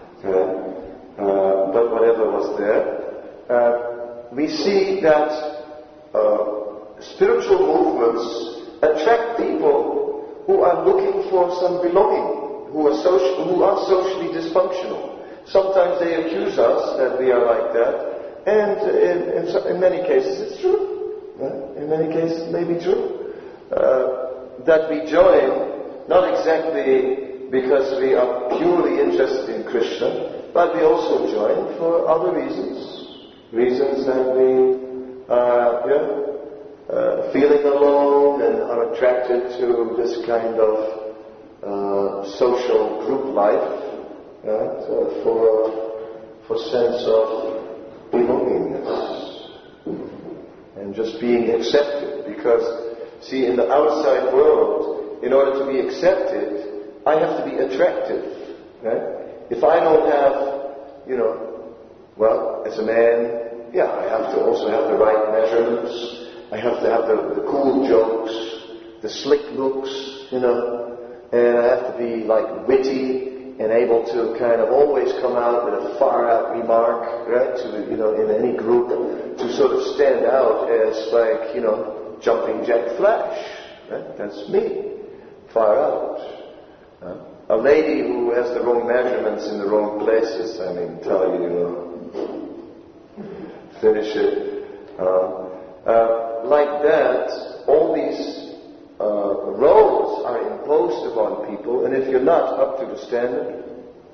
Uh, uh, but whatever was there, uh, we see that uh, spiritual movements attract people who are looking for some belonging, who are, social, who are socially dysfunctional. Sometimes they accuse us that we are like that, and in, in, so, in many cases it's true. Right? In many cases it may be true. Uh, that we join, not exactly because we are purely interested in Krishna, but we also join for other reasons. Reasons that we are yeah, uh, feeling alone and are attracted to this kind of uh, social group life, right? uh, for, for sense of belongingness and just being accepted. Because, see, in the outside world, in order to be accepted, I have to be attractive, right? If I don't have, you know, well, as a man, yeah, I have to also have the right measurements. I have to have the, the cool jokes, the slick looks, you know, and I have to be like witty and able to kind of always come out with a far-out remark, right? To, you know, in any group, to sort of stand out as like, you know, jumping Jack Flash, right? That's me, far out. Huh? A lady who has the wrong measurements in the wrong places, I mean, tell you, you know, finish it. Uh, uh, like that, all these uh, roles are imposed upon people, and if you're not up to the standard,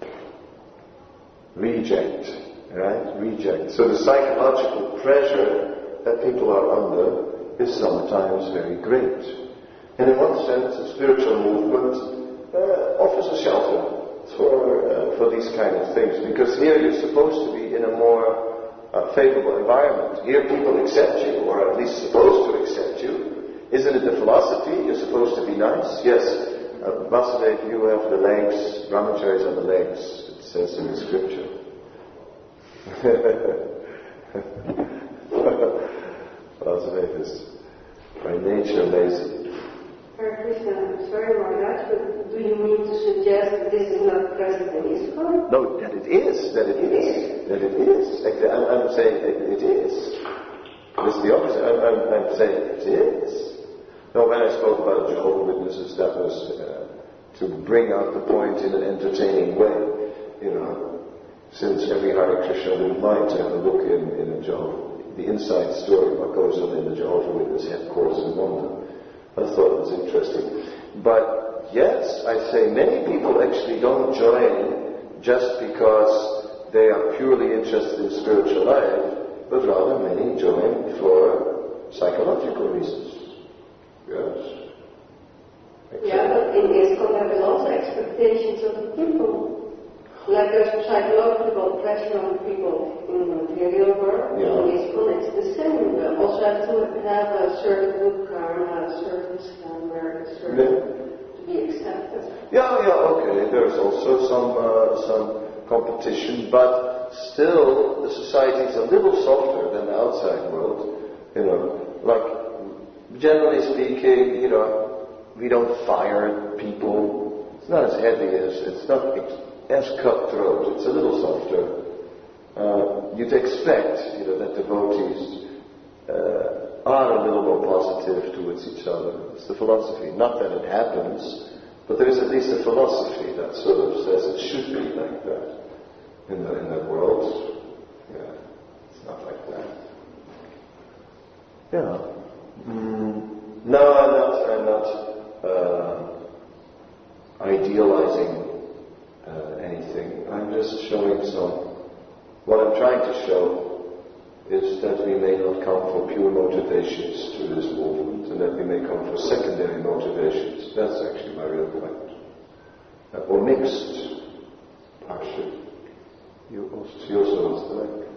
reject, right? Reject. So the psychological pressure that people are under is sometimes very great. And in one sense, the spiritual movement Uh, offers a shelter for uh, for these kind of things, because here you're supposed to be in a more uh, favorable environment. Here people accept you, or at least supposed to accept you. Isn't it the philosophy? You're supposed to be nice. Yes, uh, Vasudeva, you have the legs. Brahmacharis are the legs. It says in the scripture. Vasudeva is by nature lazy. Hare Krishna, I'm sorry Maharaj, but do you mean to suggest that this is not present in ISKCON? No, that it is, that it is, that it is. Actually, I'm, I'm saying it, it is. It's the opposite. I'm, I'm, I'm saying it is. No, when I spoke about Jehovah's Witnesses, that was uh, to bring out the point in an entertaining way. You know, since every Hare Krishna would mind to have a look in, in a Jehovah, the inside story, what goes on in the Jehovah's Witness headquarters in London. I thought it was interesting. But yes, I say many people actually don't join just because they are purely interested in spiritual life, but rather many join for psychological reasons. Yes. Exactly. Yeah, but in ISKCON there are also expectations of the people. Like there's psychological pressure on people in the material world. Yeah. In ISKCON it's the same. We also have to have a certain good karma, a certain standard, a certain Yeah. to be accepted. Yeah, yeah, okay. There's also some uh, some competition, but still the society is a little softer than the outside world. You know, like generally speaking, you know, we don't fire people. It's not as heavy as it's not as cutthroat. It's a little softer. Uh, you'd expect, you know, that devotees uh, are a little more positive towards each other. It's the philosophy. Not that it happens, but there is at least a philosophy that sort of says it should be like that in the in that world. Yeah, it's not like that. Yeah. Mm, no, I'm not. I'm not uh, idealizing uh, anything. I'm just showing some. What I'm trying to show is that we may not come for pure motivations to this movement, and that we may come for secondary motivations. That's actually my real point. Uh, or mixed, partially. You also, you also was the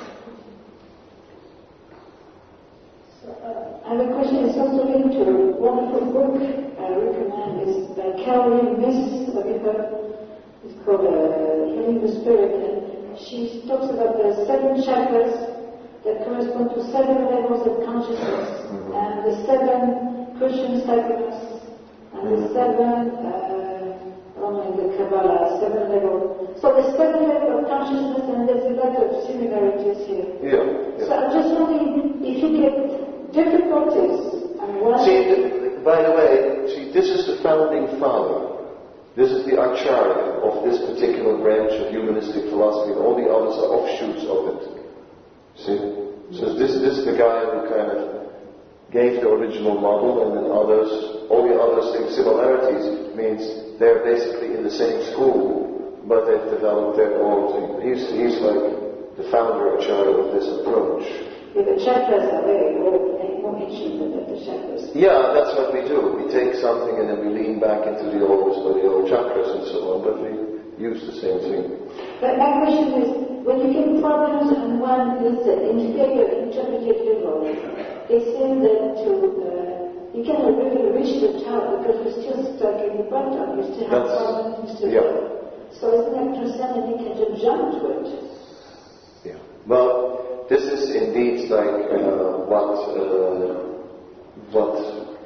So, uh, I have a question. It's also linked to a wonderful book I recommend. It's by Caroline Myss. Have you heard? It's called uh, Healing the Spirit. And she talks about the seven chakras that correspond to seven levels of consciousness, mm-hmm. and the seven cushions happiness, and the mm-hmm. seven, uh, oh, in the Kabbalah, seven levels. So the seven levels of consciousness, and there's a lot of similarities here. Yeah, yeah. So I'm just wondering if you get difficulties and what... See, th- by the way, see, this is the founding father. This is the Acharya of this particular branch of humanistic philosophy, and all the others are offshoots of it. See? So this, this is the guy who kind of gave the original model, and then others, all the others think similarities means they're basically in the same school, but they've developed their own thing. He's, he's like the founder Acharya of this approach. Yeah, the chakras are very old, more ancient than the chakras. Yeah, that's what we do. We take something and then we lean back into the old, the old chakras and so on, but we use the same thing. But my question is, when you get problems on one listen, integrated, interpreted level, they say that to, uh, you cannot really reach the top because we're still stuck in the bottom, we still have That's, problems, we still yeah. So isn't that transcendent, you can just jump to it? Yeah. Well, this is indeed like uh, what uh, what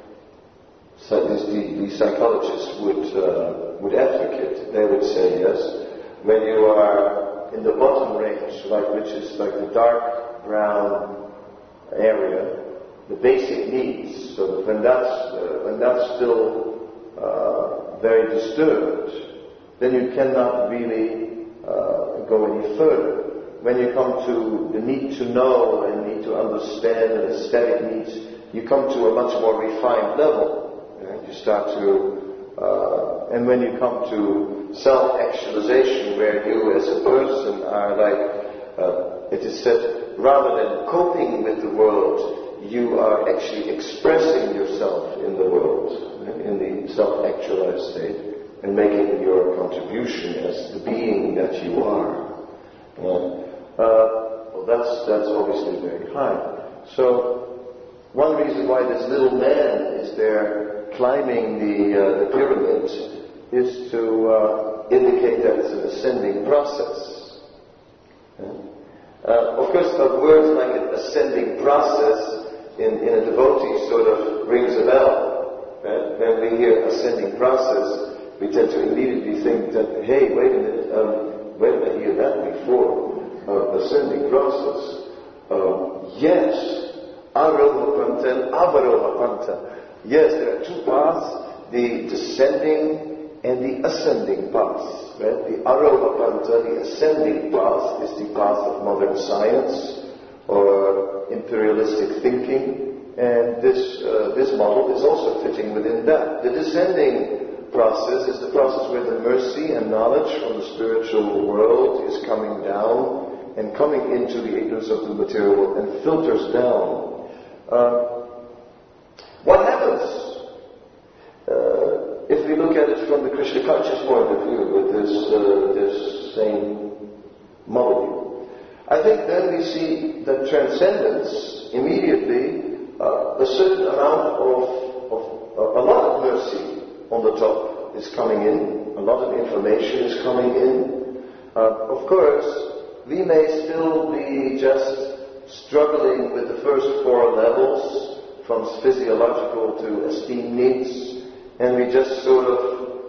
the, the psychologists would uh, would advocate. They would say yes, when you are in the bottom range, like which is like the dark brown area, the basic needs. So when that's uh, when that's still uh, very disturbed, then you cannot really uh, go any further. When you come to the need to know and need to understand and aesthetic needs, you come to a much more refined level. Right? You start to, uh, and when you come to self-actualization, where you as a person are like, uh, it is said, rather than coping with the world, you are actually expressing yourself in the world, right? In the self-actualized state, and making your contribution as the being that you are. Right? Uh, well, that's that's obviously very high. So, one reason why this little man is there climbing the uh, the pyramid is to uh, indicate that it's an ascending process. Yeah. Uh, of course, a word like an ascending process in, in a devotee sort of rings a bell. Right? When we hear ascending process, we tend to immediately think that, hey, wait a minute, um, where did I hear that before? Uh, ascending process. Uh, yes, Aroha Panta and Avaroha Panta. Yes, there are two paths, the descending and the ascending path. Right? The Aroha Panta, the ascending path, is the path of modern science or imperialistic thinking, and this uh, this model is also fitting within that. The descending process is the process where the mercy and knowledge from the spiritual world is coming down and coming into the ignorance of the material world and filters down. Uh, what happens uh, if we look at it from the Krishna conscious point of view with this uh, this same model? I think then we see that transcendence immediately, uh, a certain amount of, of uh, a lot of mercy on the top is coming in, a lot of information is coming in. Uh, of course, we may still be just struggling with the first four levels, from physiological to esteem needs, and we just sort of,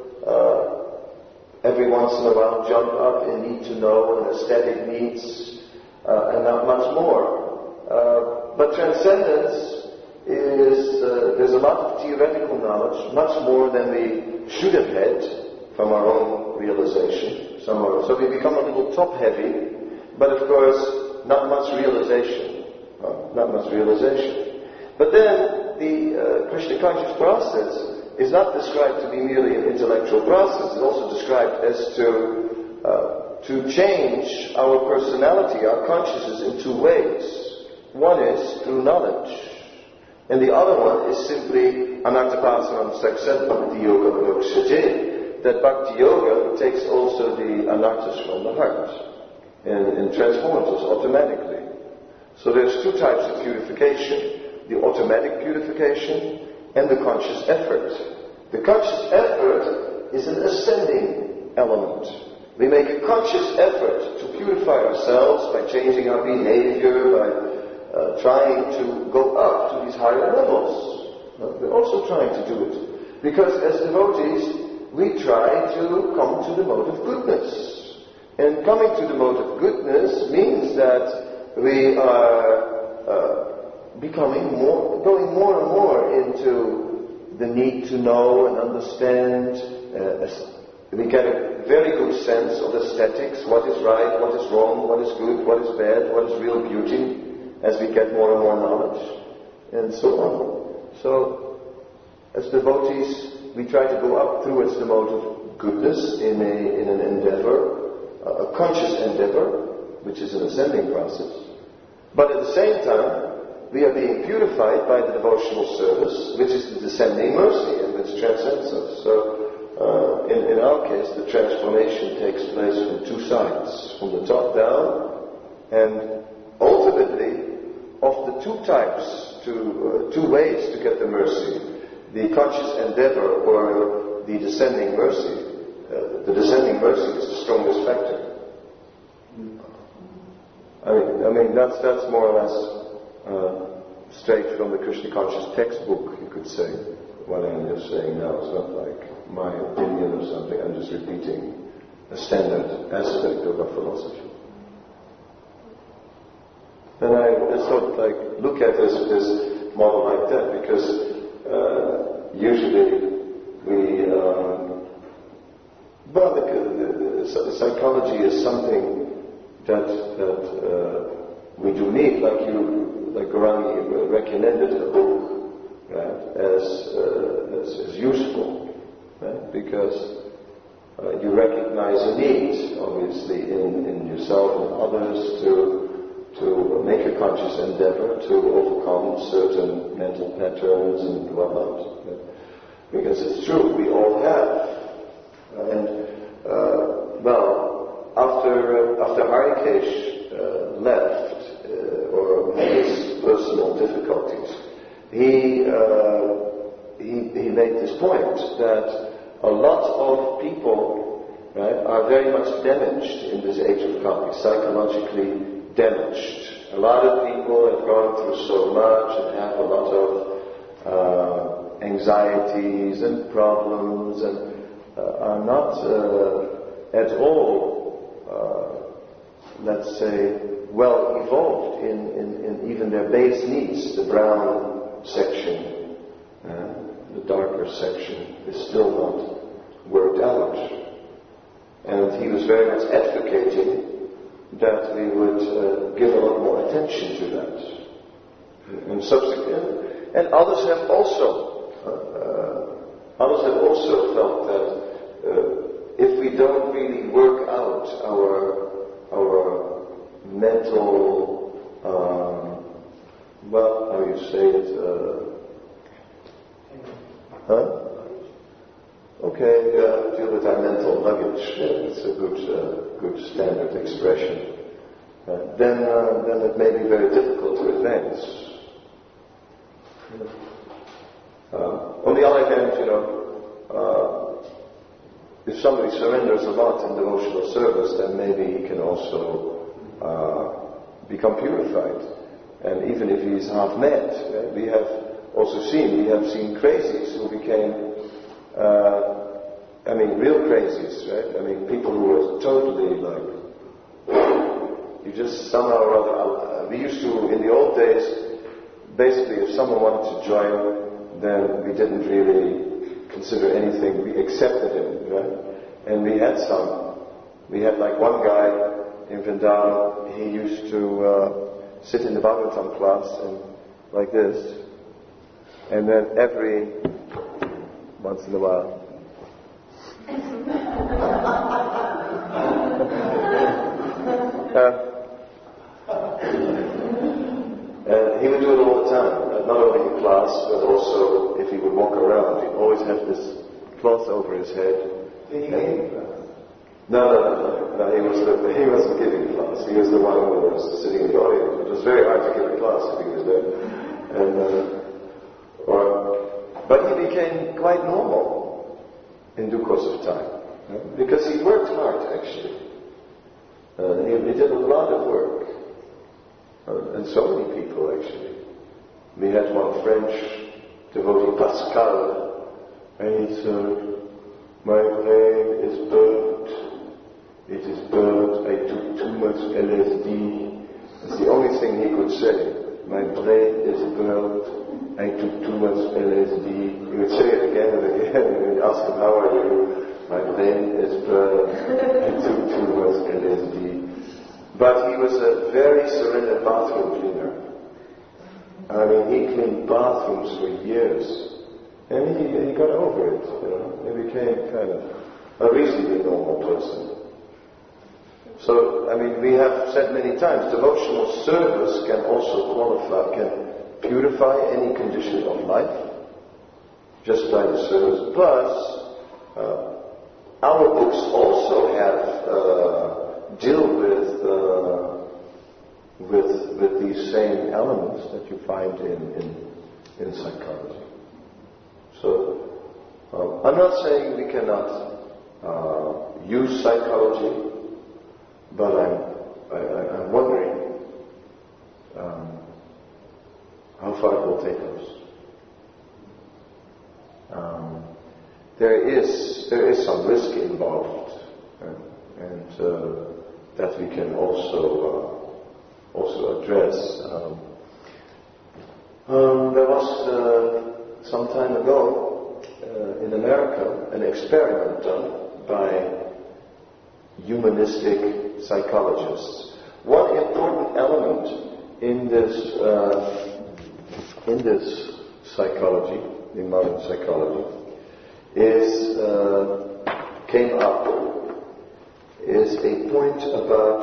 uh, every once in a while jump up in need to know and aesthetic needs, uh, and not much more. Uh, but transcendence is, uh, there's a lot of theoretical knowledge, much more than we should have had from our own realization. Some are, so we become a little top-heavy, but of course, not much realization. Uh, not much realization. But then, the uh, Krishna conscious process is not described to be merely an intellectual process. It's also described as to uh, to change our personality, our consciousness in two ways. One is through knowledge, and the other one is simply anartapasaram saksad bhakti yoga vadokshaje, that bhakti yoga takes also the anartas from the heart and, and transforms us automatically. So there's two types of purification, the automatic purification and the conscious effort. The conscious effort is an ascending element. We make a conscious effort to purify ourselves by changing our behavior, by uh, trying to go up to these higher levels. But we're also trying to do it. Because as devotees, we try to come to the mode of goodness. And coming to the mode of goodness means that we are uh, becoming more, going more and more into the need to know and understand. Uh, we get a very good sense of aesthetics, what is right, what is wrong, what is good, what is bad, what is real beauty, as we get more and more knowledge, and so on. So, as devotees, we try to go up towards the mode of goodness in, a, in an endeavor, a conscious endeavor, which is an ascending process. But at the same time, we are being purified by the devotional service, which is the descending mercy and which transcends us. So, uh, in, in our case, the transformation takes place from two sides, from the top down, and ultimately, of the two types, two, uh, two ways to get the mercy, the conscious endeavor or the descending mercy, uh, the descending mercy is the strongest factor. I mean, I mean that's that's more or less uh, straight from the Krishna conscious textbook, you could say. What I'm just saying now is not like my opinion or something. I'm just repeating a standard aspect of our philosophy. And I just sort of like look at this this model like that because uh, usually we um, well the, the, the psychology is something that that uh, we do need, like you, like Gaurangi recommended a book, right, as, uh, as as useful, right? Because uh, you recognize a need, obviously, in, in yourself and others to to make a conscious endeavor to overcome certain mental patterns and whatnot. Right? Because it's true, we all have, and uh, well. After uh, after Harikesh uh, left, uh, or had his personal difficulties, he, uh, he he made this point that a lot of people, right, are very much damaged in this age of Kali, psychologically damaged. A lot of people have gone through so much and have a lot of uh, anxieties and problems and uh, are not uh, at all Uh, let's say, well evolved in, in, in even their base needs. The brown section, uh, the darker section, is still not worked out. And he was very much advocating that we would uh, give a lot more attention to that. And subsequent, and others have also, uh, uh, others have also felt that. Uh, If we don't really work out our our mental, um, well, how you say it, uh, huh? Okay, uh, deal with our mental luggage. Yeah, it's a good, uh, good standard expression. Uh, then, uh, then it may be very difficult to advance. Uh, on the other hand, you know. Uh, If somebody surrenders a lot in devotional service, then maybe he can also uh, become purified. And even if he's half mad, right? We have also seen, we have seen crazies who became, uh, I mean, real crazies, right? I mean, people who were totally like, you just somehow or other, uh, we used to, in the old days, basically if someone wanted to join, then we didn't really consider anything, we accepted him, right? And we had some. We had like one guy in Vrindavan, he used to uh, sit in the Bhagavatam class and like this. And then every once in a while. uh, and he would do it all the time. Not only in class, but also if he would walk around, he'd always have this cloth over his head. Did he give class? No, no, no, no, no. He was the, he wasn't giving class. He was the one who was sitting in the audience. It was very hard to give a class if he was there. And, uh, or, but he became quite normal in due course of time, right? Because he worked hard actually. Uh, he, he did a lot of work, uh, and so many people actually. We had one French devotee, Pascal, and he said, "My brain is burnt. It is burnt. I took too much L S D." It's the only thing he could say. my brain is burned, I took too much L S D. He would say it again and again, and you'd ask him, how are you? My brain is burned, I took too much L S D. But he was a very surrendered bathroom cleaner. I mean, he cleaned bathrooms for years. And he, he got over it, you know. He became kind of a reasonably normal person. So, I mean, we have said many times, devotional service can also qualify, can purify any condition of life, just by the service. Plus, uh, our books also have uh, deal with uh, with with these same elements that you find in in, in psychology. So, um, I'm not saying we cannot uh, use psychology. But I'm, I, I, I'm wondering um, how far it will take us. Um, there is there is some risk involved, uh, and uh, that we can also uh, also address. Um, um, there was uh, some time ago uh, in America an experiment done by humanistic psychologists. One important element in this uh, in this psychology, in modern psychology, is uh, came up is a point about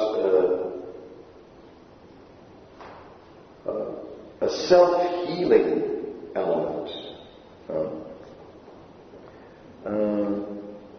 uh, uh, a self-healing element. Uh, um,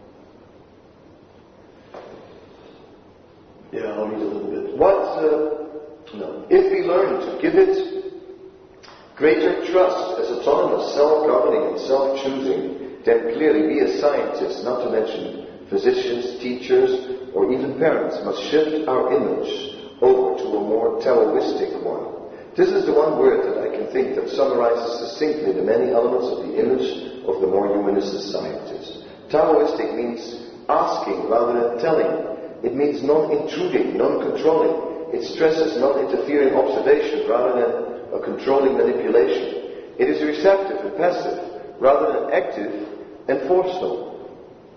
Yeah, I'll read a little bit. What, uh, no. If we learn to give it greater trust as autonomous, self-governing, and self-choosing, then clearly we as scientists, not to mention physicians, teachers, or even parents, must shift our image over to a more Taoistic one. This is the one word that I can think that summarizes succinctly the many elements of the image of the more humanistic scientist. Taoistic means asking rather than telling. It means non-intruding, non-controlling. It stresses non-interfering observation rather than a controlling manipulation. It is receptive and passive rather than active and forceful.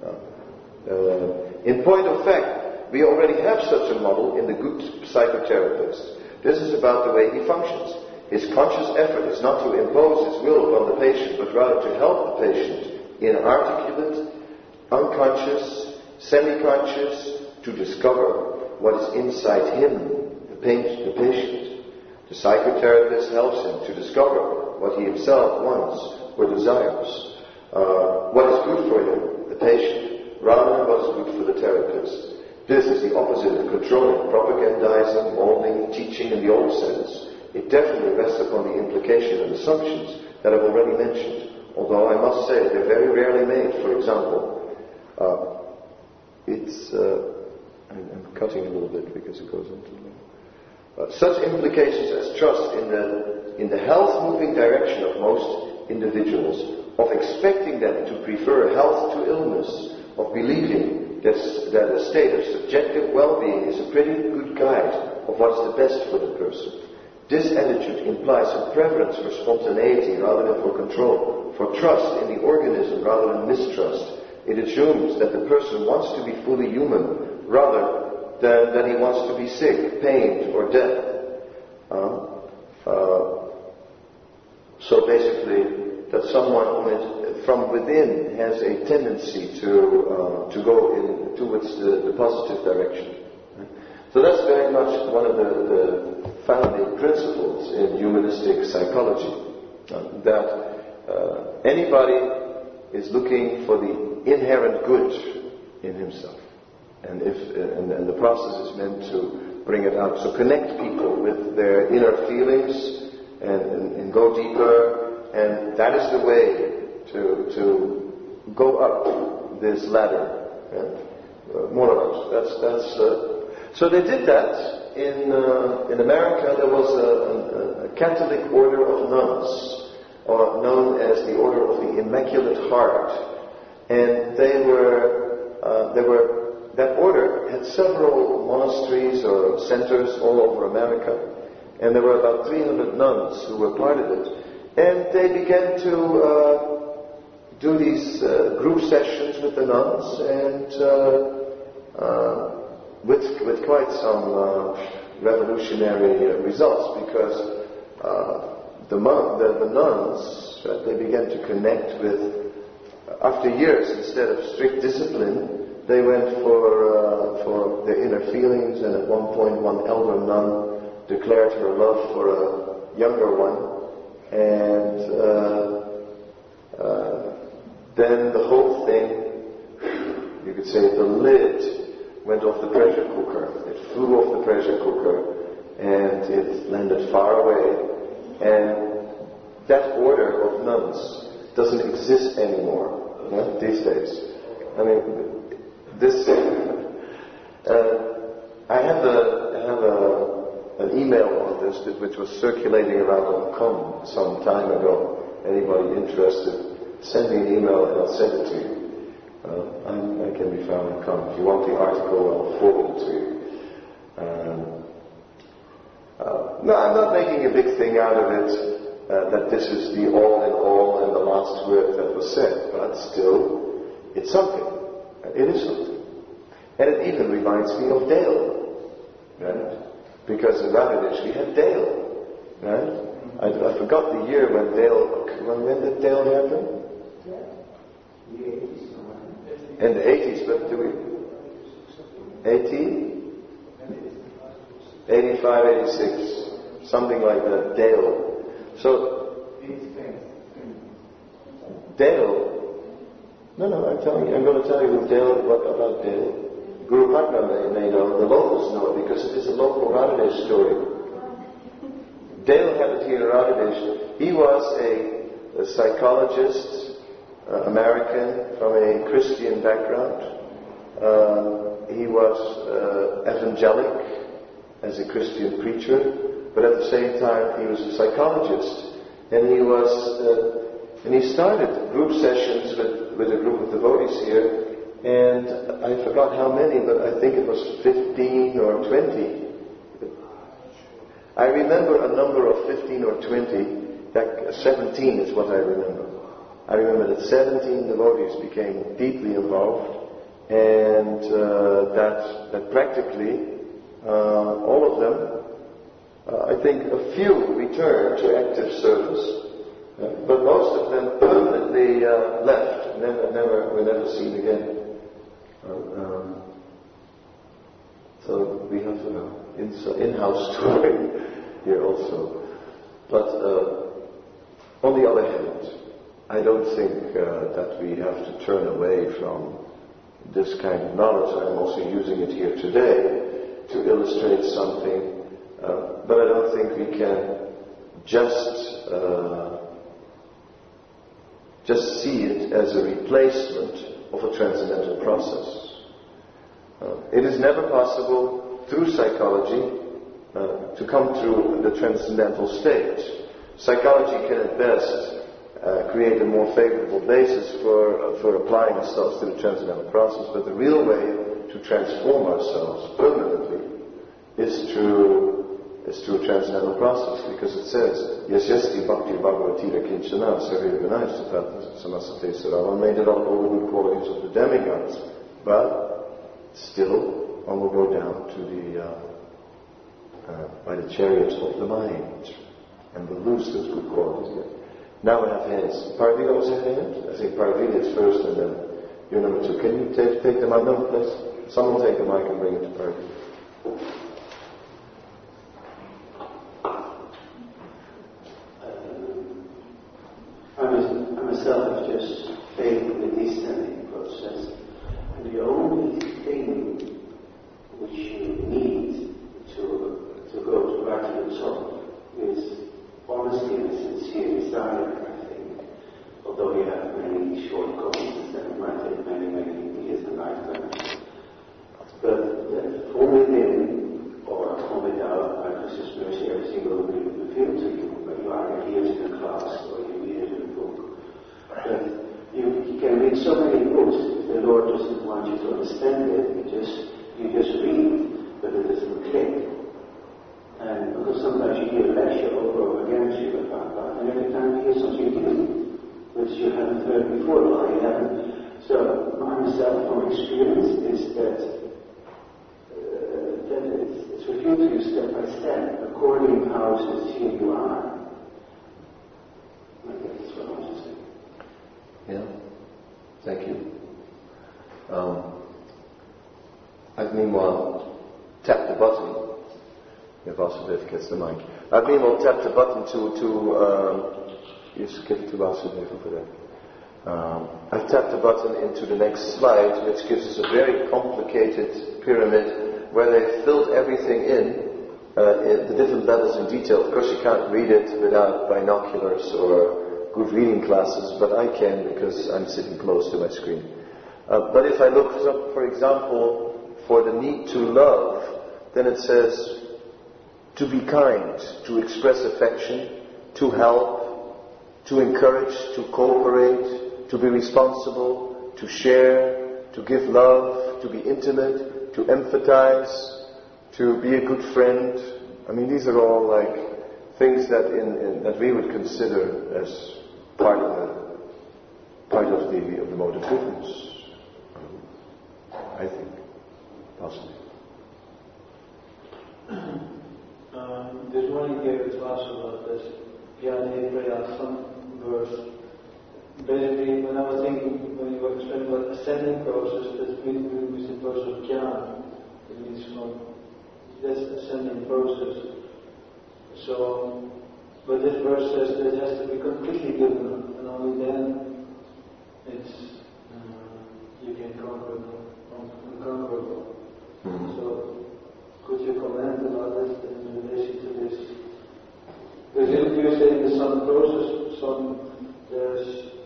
Uh, in point of fact, we already have such a model in the good psychotherapist. This is about the way he functions. His conscious effort is not to impose his will upon the patient, but rather to help the patient in articulate, unconscious, semi-conscious, to discover what is inside him, the, pain, the patient. The psychotherapist helps him to discover what he himself wants or desires, uh, what is good for him, the patient, rather than what is good for the therapist. This is the opposite of controlling, propagandizing, molding, teaching in the old sense. It definitely rests upon the implication and assumptions that I've already mentioned, although I must say they're very rarely made. For example, uh, it's... Uh, I'm cutting a little bit because it goes into uh, such implications as trust in the in the health-moving direction of most individuals, of expecting them to prefer health to illness, of believing that, that a state of subjective well-being is a pretty good guide of what is the best for the person. This attitude implies a preference for spontaneity rather than for control, for trust in the organism rather than mistrust. It assumes that the person wants to be fully human rather than that he wants to be sick, pained, or dead. Um, uh, so basically, that someone with, from within has a tendency to uh, to go in towards the, the positive direction. So that's very much one of the, the founding principles in humanistic psychology, uh, that uh, anybody is looking for the inherent good in himself. And if and, and the process is meant to bring it out, so connect people with their inner feelings and, and, and go deeper, and that is the way to to go up this ladder. Yeah? Uh, more or less. That's that's. Uh, so they did that in uh, in America. There was a, a, a Catholic order of nuns, or known as the Order of the Immaculate Heart, and they were uh, they were. That order had several monasteries or centers all over America, And there were about three hundred nuns who were part of it. And they began to uh, do these uh, group sessions with the nuns, and uh, uh, with, with quite some uh, revolutionary uh, results, because uh, the, mon- the, the nuns, uh, they began to connect with, after years, instead of strict discipline, they went for, uh, for their inner feelings, and at one point one elder nun declared her love for a younger one, and uh, uh, then the whole thing, you could say the lid went off the pressure cooker. It flew off the pressure cooker, and it landed far away, and that order of nuns doesn't exist anymore, yeah, these days. I mean, this, uh, I have a, I have a, an email on this that, which was circulating around on Com some time ago. Anybody interested, send me an email and I'll send it to you. Uh, I'm, I can be found on Com. If you want the article, I'll forward it to you. Um, uh, no, I'm not making a big thing out of it, uh, that this is the all in all and the last word that was said, but still, it's something. It is something. And it even reminds me of Dale, right? Because in Radonezh we had Dale, right? I, I forgot the year when Dale, when, when did Dale happen? In the eighties, but do we? eighty? eighty-five, eighty-six, something like that, Dale. So, Dale, no, no, I'm telling you, I'm going to tell you who Dale, what about Dale. Guru Patna may, may know, the locals know it, because it is a local Radonezh story. Dale happened here in Radonezh. He was a, a psychologist, uh, American, from a Christian background. Uh, he was uh, evangelic as a Christian preacher, but at the same time he was a psychologist. And he was, uh, and he started group sessions with, with a group of devotees here. And I forgot how many, but I think it was fifteen or twenty. I remember a number of fifteen or twenty, that seventeen is what I remember. I remember that seventeen devotees became deeply involved, and uh, that, that practically uh, all of them, uh, I think a few returned to active service, uh, but most of them permanently uh, left, never, never, were never seen again. Uh, um, so we have an in-house story here also. But uh, on the other hand, I don't think uh, that we have to turn away from this kind of knowledge. I'm also using it here today to illustrate something, uh, but I don't think we can just uh, just see it as a replacement of a transcendental process. Uh, it is never possible through psychology uh, to come through the transcendental state. Psychology can at best uh, create a more favorable basis for uh, for applying ourselves to the transcendental process, but the real way to transform ourselves permanently is through is through a transcendental process, because it says, Yasyasti Bhakti Bhagavatira Kinchana Sarira Vinayasata Samasate Sara. One may develop all the good qualities of the demigods, but still one will go down to the uh, uh, by the chariots of the mind and will lose those good qualities again. Now we have hands. Parvila was in hand? I think Parvila is first, and then you're number two. Can you take, take the mic? No, please. Someone take the mic and bring it to Parvila. I myself have just failed the descending process, and the only thing which you need to to go to back to the top is honesty and sincere desire, I think. Although you have many shortcomings, and it might take many, many years and lifetimes. But uh, from within, that, uh, that it's, it's revealed to you step by step, according how sincere you are. I think that's what I want to say. Yeah, thank you. Um, I've meanwhile tapped the button. If Vasudev gets the mic. I've meanwhile tapped the button to, to um, you give it to Vasudev over there. Um, I've tapped the button into the next slide, which gives us a very complicated pyramid where they've filled everything in, uh, in the different levels in detail. Of course, you can't read it without binoculars or good reading classes, but I can because I'm sitting close to my screen. Uh, but if I look, for example, for the need to love, then it says to be kind, to express affection, to help, to encourage, to cooperate, to be responsible, to share, to give love, to be intimate, to empathize, to be a good friend. I mean, these are all like things that in, in that we would consider as part of the part of the of the mode of goodness. I think, possibly. Um, this morning you gave a class about this Jnana Prayasam verse. Basically, when I was thinking, when you were explaining about ascending process, that's really means the process of Jnana. It means from that's ascending process. So, but this verse says that it has to be completely given up, and only then it's uh, you can conquer the unconquerable. Mm-hmm. So, could you comment about this in relation to this? Because you're saying there's some process, some there's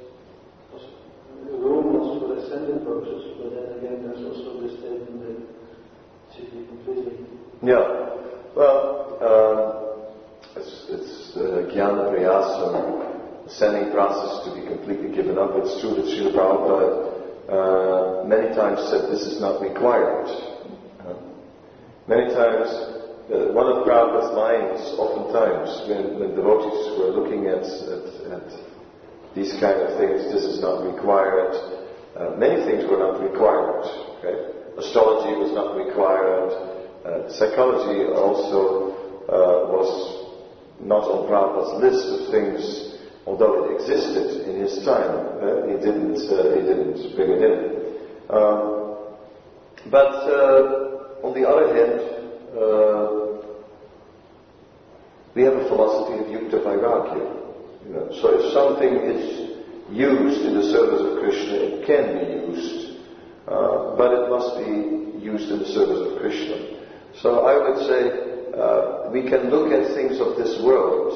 room also for the ascending process, but then again there's also the statement that it should be completely. Yeah. Well, um, it's, it's uh, Jnana Prayasa, ascending process to be completely given up. It's true that Srila Prabhupada uh, many times said this is not required. Uh, many times, uh, one of Prabhupada's lines, oftentimes, when, when devotees were looking at, at, at these kind of things, this is not required. Uh, many things were not required. Okay? Astrology was not required. Uh, psychology also uh, was not on Prabhupada's list of things, although it existed in his time. Uh, he didn't. Uh, he didn't bring it in. Um, but uh, on the other hand, uh, we have a philosophy of yukta vairagya. You know, so if something is used in the service of Krishna, it can be used, uh, but it must be used in the service of Krishna. So I would say uh, we can look at things of this world,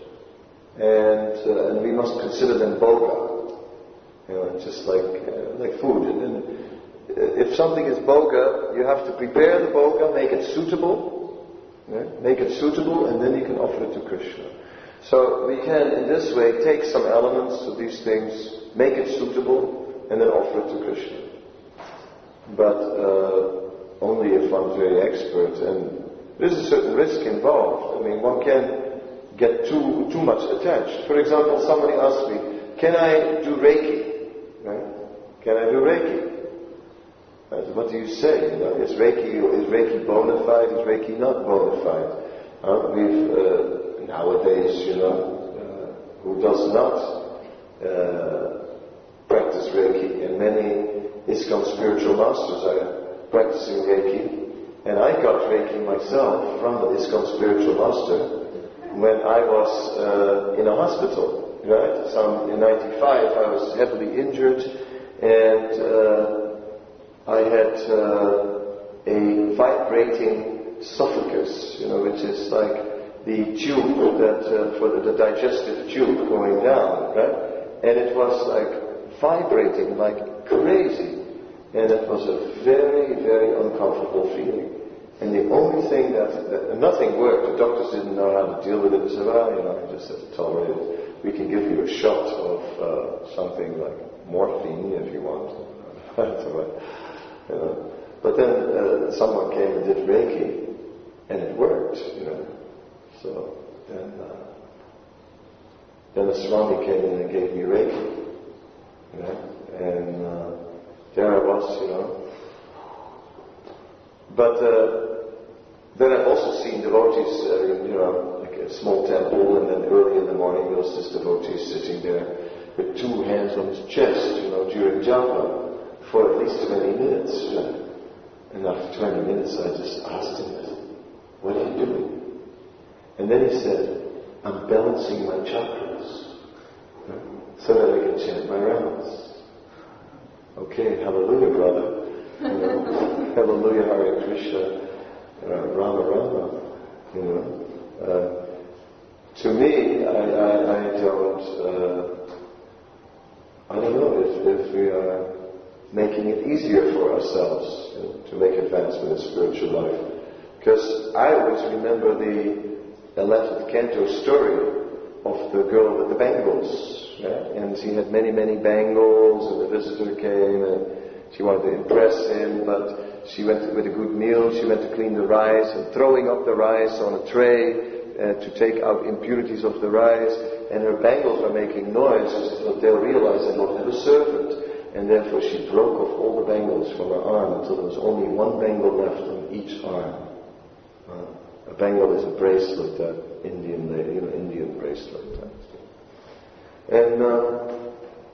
and uh, and we must consider them boga. You know, just like uh, like food. And then, if something is boga, you have to prepare the boga, make it suitable, right? make it suitable, and then you can offer it to Krishna. So we can, in this way, take some elements of these things, make it suitable, and then offer it to Krishna. But uh, only if one's very expert, and there's a certain risk involved. I mean, one can get too too much attached. For example, somebody asked me, "Can I do Reiki?" Right? Can I do Reiki? I said, what do you say? You know, is Reiki is Reiki bona fide? Is Reiki not bona fide? Uh, we've uh, Nowadays, you know, uh, who does not uh, practice Reiki, and many ISKCON spiritual masters are practicing Reiki, and I got Reiki myself from the ISKCON spiritual master when I was uh, in a hospital, right? Some in ninety-five, I was heavily injured, and uh, I had uh, a vibrating esophagus, you know, which is like the tube that uh, for the, the digestive tube going down, right? And it was like vibrating like crazy, and it was a very, very uncomfortable feeling. And the only thing that, that nothing worked. The doctors didn't know how to deal with it. They said, "Well, you know, you just have to tolerate it. We can give you a shot of uh, something like morphine if you want." You know. But then uh, someone came and did Reiki, and it worked. You know. So then, uh, then a Swami came in and gave me Reiki, you know, and uh, there I was, you know, But uh, then I've also seen devotees, uh, you know, like a small temple, and then early in the morning there's this devotee sitting there with two hands on his chest, you know, during japa for at least twenty minutes. Yeah. And after twenty minutes I just asked him, what are you doing? And then he said, I'm balancing my chakras, right, so that I can chant my rounds. Okay, hallelujah, brother. You know, hallelujah, Hare Krishna, uh, Rama Rama. You know, uh, to me, I, I, I don't, uh, I don't know if, if we are making it easier for ourselves, you know, to make advancement in spiritual life. Because I always remember the eleventh canto story of the girl with the bangles, right? And she had many, many bangles, and the visitor came, and she wanted to impress him, but she went to, with a good meal, she went to clean the rice, and throwing up the rice on a tray uh, to take out impurities of the rice, and her bangles were making noise, so they'll realize I don't have a servant. And therefore she broke off all the bangles from her arm until there was only one bangle left on each arm. Uh, a bangle is a bracelet, that Indian, you know, Indian bracelet. And uh,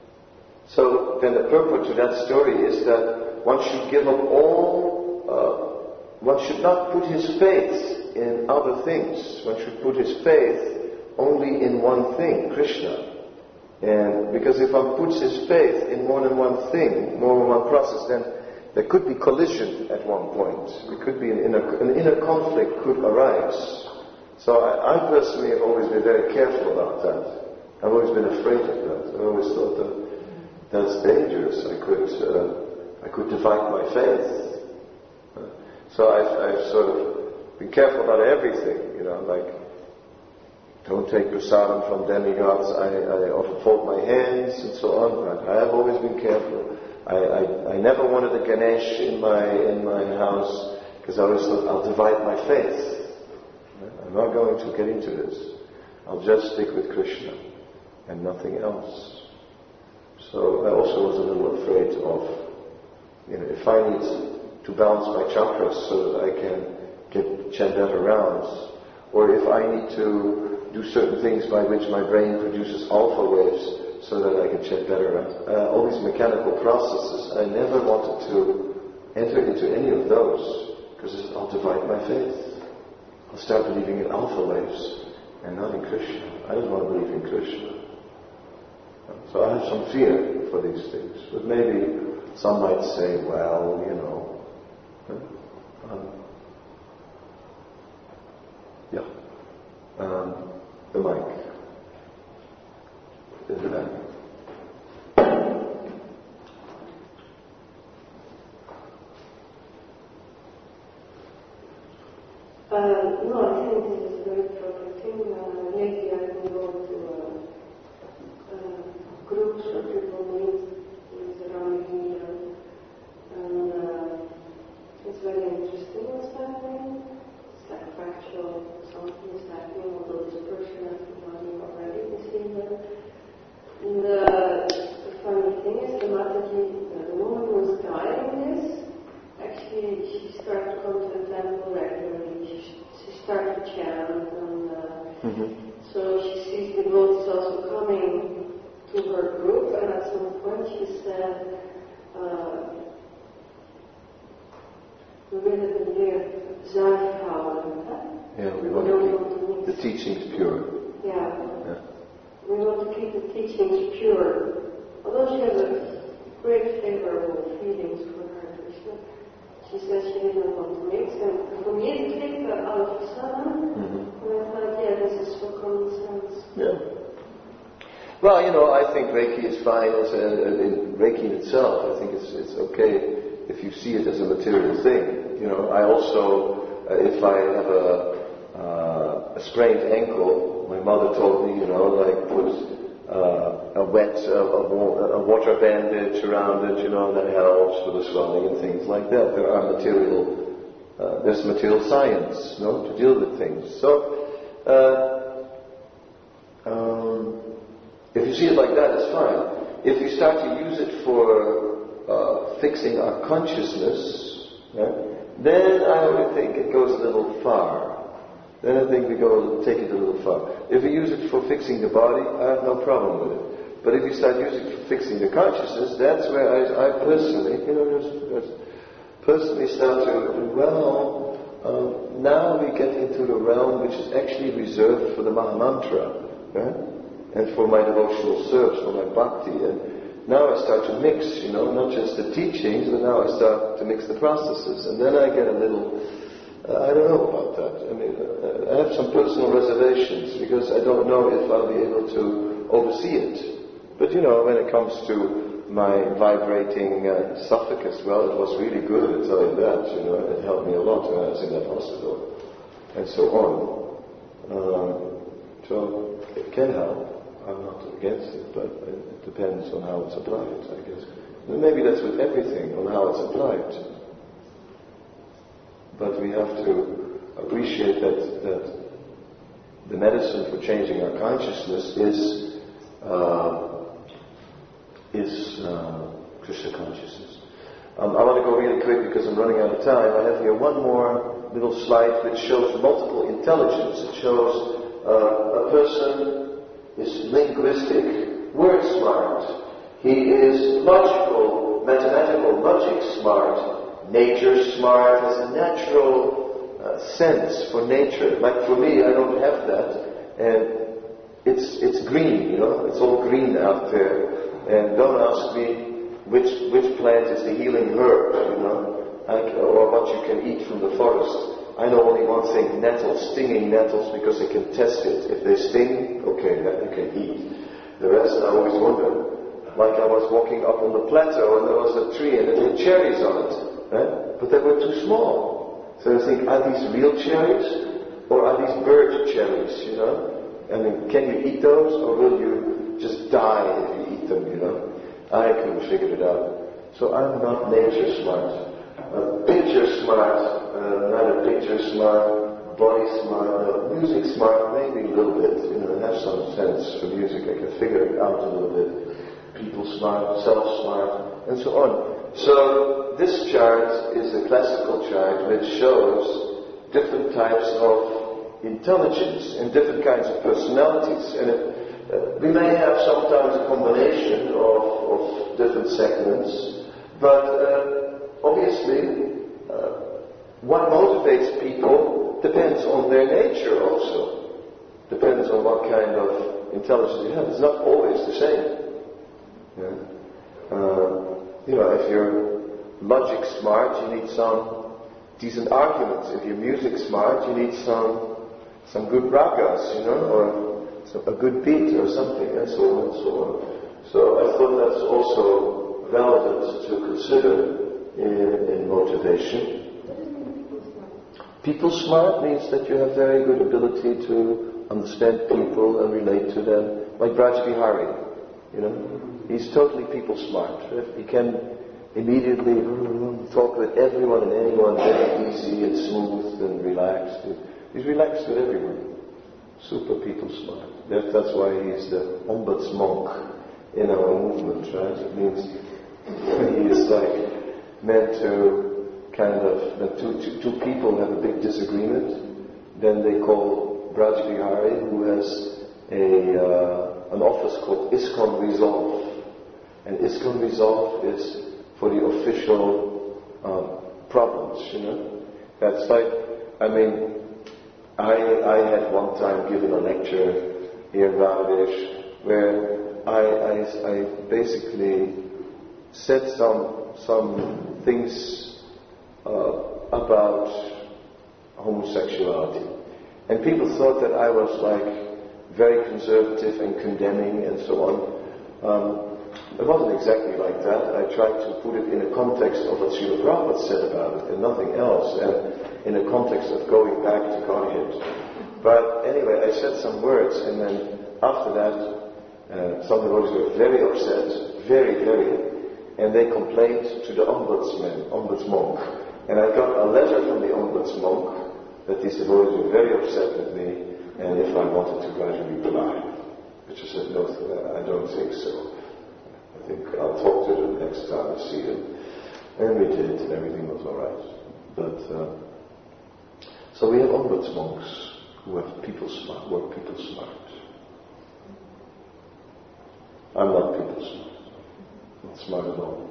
so then the purport to that story is that one should give up all, uh, one should not put his faith in other things. One should put his faith only in one thing, Krishna. And because if one puts his faith in more than one thing, more than one process, then there could be collision at one point. There could be an inner, an inner conflict could arise. So I, I personally have always been very careful about that. I've always been afraid of that. I've always thought that that's dangerous. I could, uh, I could divide my faith. Uh, so I've, I've sort of been careful about everything, you know, like don't take prasadam from demigods. I, I often fold my hands and so on. I, I have always been careful. I, I, I never wanted a Ganesh in my in my house because I always thought I'll divide my faith. I'm not going to get into this. I'll just stick with Krishna and nothing else. So I also was a little afraid of, you know, if I need to balance my chakras so that I can get chant better rounds, or if I need to do certain things by which my brain produces alpha waves so that I can chant better rounds, uh, all these mechanical processes, I never wanted to enter into any of those because I'll divide my faith. I'll start believing in alpha waves and not in Krishna. I don't want to believe in Krishna. So I have some fear for these things. But maybe some might say, well, you know, um, yeah, um, the mic in the back. Uh, no, I think this is a very appropriate thing. Uh, lately I've been going to uh, uh, groups where people meet with around India, and uh, it's very interesting what's happening. It's like factual, something is happening, although this person has money already, we see that. And uh, the funny thing is, the Mataji, uh, the woman who was guiding this, actually she started to come to the temple regularly. She started to chant, and uh, mm-hmm. so she sees the devotees also coming to her group, and at some point she said, uh, we willen de leer zuiver houden. Yeah, we want to keep the teachings pure. Yeah. yeah. We want to keep the teachings pure. Although she has a great favorable feelings for her Krishna, she says she didn't want to mix, and for me it clicked out of the sun, and I thought, yeah, this is for common sense. Yeah. Well, you know, I think Reiki is fine as a, in Reiki in itself. I think it's it's okay if you see it as a material thing. You know, I also, uh, if I have a uh, a sprained ankle, my mother told me, you know, like put uh, a wet, uh, a, a water bandage around it, you know, that helps for the swelling and things like that. There are material, uh, there's material science, no, to deal with things. So, uh, um, if you see it like that, it's fine. If you start to use it for uh, fixing our consciousness, right, then I already think it goes a little far. Then I think we go take it a little far. If we use it for fixing the body, I have no problem with it. But if you start using it for fixing the consciousness, that's where I, I personally, you know, just, just personally start to, well, um, now we get into the realm which is actually reserved for the Mahamantra, right? And for my devotional service, for my bhakti. And now I start to mix, you know, not just the teachings, but now I start to mix the processes. And then I get a little, uh, I don't know about that. I mean, uh, I have some personal reservations because I don't know if I'll be able to oversee it. But, you know, when it comes to my vibrating uh, esophagus, well, it was really good, I tell you that, you know, it helped me a lot when I was in that hospital, and so on. Um, so, it can help. I'm not against it, but it depends on how it's applied, I guess. And maybe that's with everything, on how it's applied. But we have to appreciate that, that the medicine for changing our consciousness is uh, is uh, Krishna consciousness. Um, I want to go really quick because I'm running out of time. I have here one more little slide which shows multiple intelligence. It shows uh, a person is linguistic, word smart. He is logical, mathematical, logic smart, nature smart, has a natural uh, sense for nature. Like for me, I don't have that, and it's it's green, you know, it's all green out there. And don't ask me which which plant is the healing herb, you know, I, or what you can eat from the forest. I know only one thing: nettles, stinging nettles, because I can test it. If they sting, okay, that you can eat. The rest, I always wonder. Like I was walking up on the plateau and there was a tree and it had cherries on it, right? But they were too small. So I think, are these real cherries or are these bird cherries? You know, I mean, can you eat those or will you just die if you eat them, you know? I couldn't figure it out. So I'm not nature smart. Uh, picture smart, uh, not a picture smart, body smart, uh, music smart, maybe a little bit, you know, have some sense for music. I can figure it out a little bit. People smart, self smart, and so on. So this chart is a classical chart which shows different types of intelligence and different kinds of personalities. And it, Uh, we may have sometimes a combination of, of different segments, but uh, obviously uh, what motivates people depends on their nature also. Depends on what kind of intelligence you have. It's not always the same. Yeah. Uh, you know, if you're logic smart, you need some decent arguments. If you're music smart, you need some some good ragas, you know, or So a good beat or something, and so on and so on. So I thought that's also relevant to consider in, in motivation. People smart means that you have very good ability to understand people and relate to them. Like Braj Bihari, you know, he's totally people smart. Right? He can immediately talk with everyone and anyone very easy and smooth and relaxed. He's relaxed with everyone. Super people smart. That, that's why he's the ombudsmonk in our movement, right? It means he is like meant to kind of, when two, two, two people have a big disagreement, then they call Braj Bihari, who has a uh, an office called ISKCON Resolve. And ISKCON Resolve is for the official uh, problems, you know? That's like, I mean, I, I had one time given a lecture here in Bangladesh where I, I, I basically said some some things uh, about homosexuality, and people thought that I was like very conservative and condemning and so on. Um, it wasn't exactly like that. I tried to put it in a context of what Srila Prabhupada said about it and nothing else, and in a context of going back to Godhead. But anyway, I said some words, and then after that, uh, some devotees were very upset, very, very, and they complained to the ombudsman, ombudsmonk. And I got a letter from the ombudsmonk that these devotees were very upset with me, and if I wanted to write a reply, which I said, no, I don't think so. I think I'll talk to them next time I see them. And we did, and everything was all right. But uh, so we have ombuds monks who have people smart, who are people smart. I'm not people smart, not smart at all.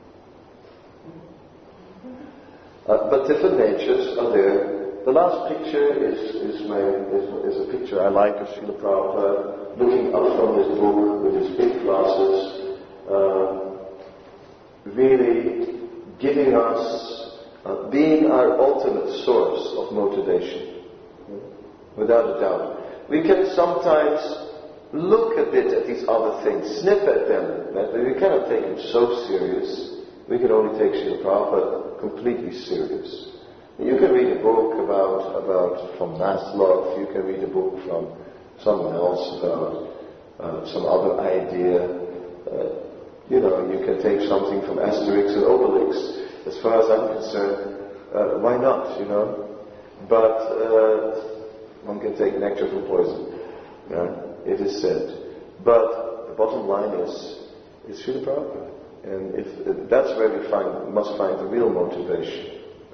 Uh, but different natures are there. The last picture is is, my, is, is a picture I like of Srila Prabhupada looking up from his book with his big glasses, uh, really giving us, uh, being our ultimate source of motivation, without a doubt. We can sometimes look a bit at these other things, snip at them, but we cannot take them so serious. We can only take Srila Prabhupada completely serious. You can read a book about, about from Maslov, you can read a book from someone else about uh, some other idea. Uh, you know, you can take something from Asterix and Obelix. As far as I'm concerned, uh, why not, you know? But uh, one can take nectar from poison, yeah, it is said. But the bottom line is, is Srila Prabhupada. And if, if that's where we find, must find the real motivation.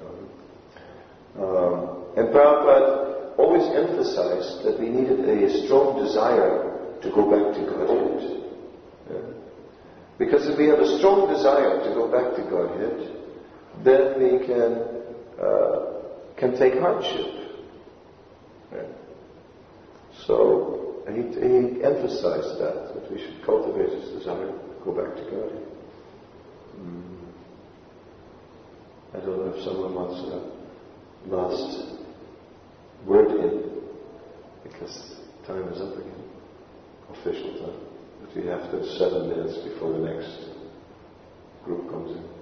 Um, and Prabhupada always emphasized that we needed a strong desire to go back to Godhead. Yeah. Because if we have a strong desire to go back to Godhead, then we can uh, can take hardship. Yeah. So he, he emphasized that, that we should cultivate this desire to go back to Godhead. Mm. I don't know if someone wants a last word in, because time is up again, official time. But we have to seven minutes before the next group comes in.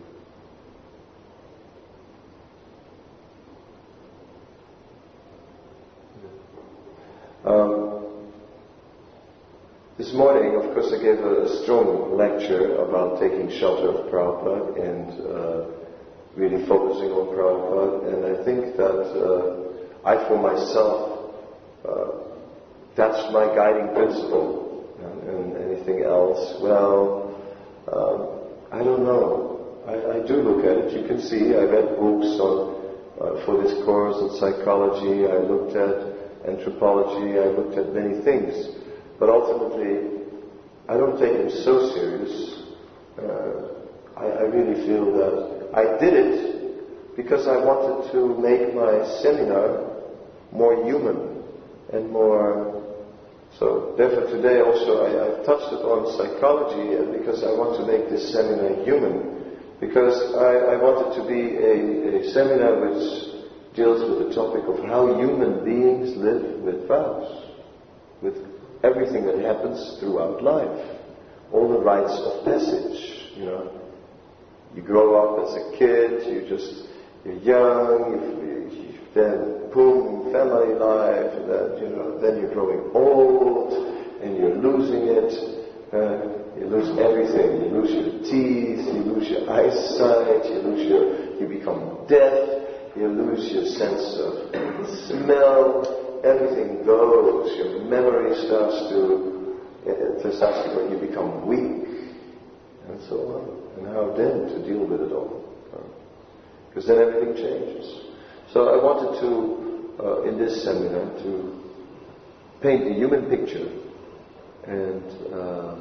Um, this morning, of course, I gave a, a strong lecture about taking shelter of Prabhupada and uh, really focusing on Prabhupada, and I think that uh, I, for myself, uh, that's my guiding principle. And, and anything else, well, um, I don't know. I, I do look at it. You can see, I read books on uh, for this course on psychology. I looked at anthropology. I looked at many things, but ultimately, I don't take them so serious. Uh, I, I really feel that I did it because I wanted to make my seminar more human and more. So therefore today also I, I've touched upon psychology, and because I want to make this seminar human, because I, I want it to be a, a seminar which deals with the topic of how human beings live with vows, with everything that happens throughout life, all the rites of passage, you know. You grow up as a kid, you just, you're young, you, you, then boom, family life, and then, you know, then you're growing old, and you're losing it, uh, you lose everything, you lose your teeth, you lose your eyesight, you lose your, you become deaf, you lose your sense of smell, everything goes, your memory starts to, it starts to, you become weak, and so on. And how then to deal with it all? Because then everything changes. So I wanted to, uh, in this seminar, to paint a human picture, and uh,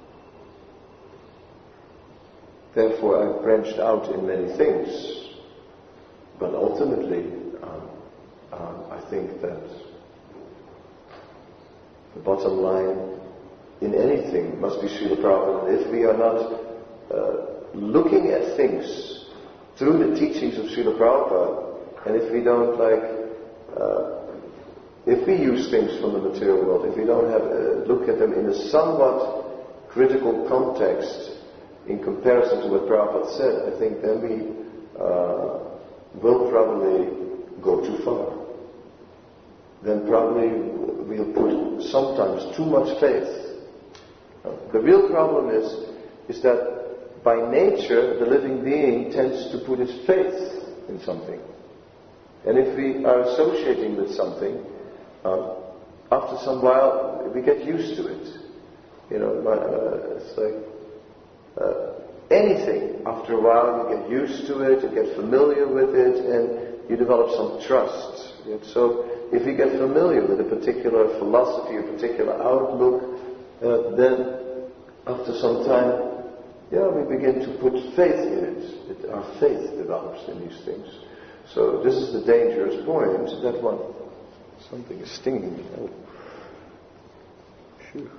therefore I branched out in many things. But ultimately, um, um, I think that the bottom line in anything must be Srila Prabhupada. If we are not uh, looking at things through the teachings of Srila Prabhupada, and if we don't like, uh, if we use things from the material world, if we don't have uh, look at them in a somewhat critical context in comparison to what Prabhupada said, I think then we uh, will probably go too far. Then probably we'll put sometimes too much faith. The real problem is, is that by nature the living being tends to put his faith in something. And if we are associating with something, uh, after some while we get used to it. You know, my, uh, it's like uh, anything, after a while you get used to it, you get familiar with it, and you develop some trust. Yet, so if you get familiar with a particular philosophy, a particular outlook, uh, then after some time, yeah, we begin to put faith in it. it. Our faith develops in these things. So this is the dangerous point, that one, something is stinging me. Oh. Phew.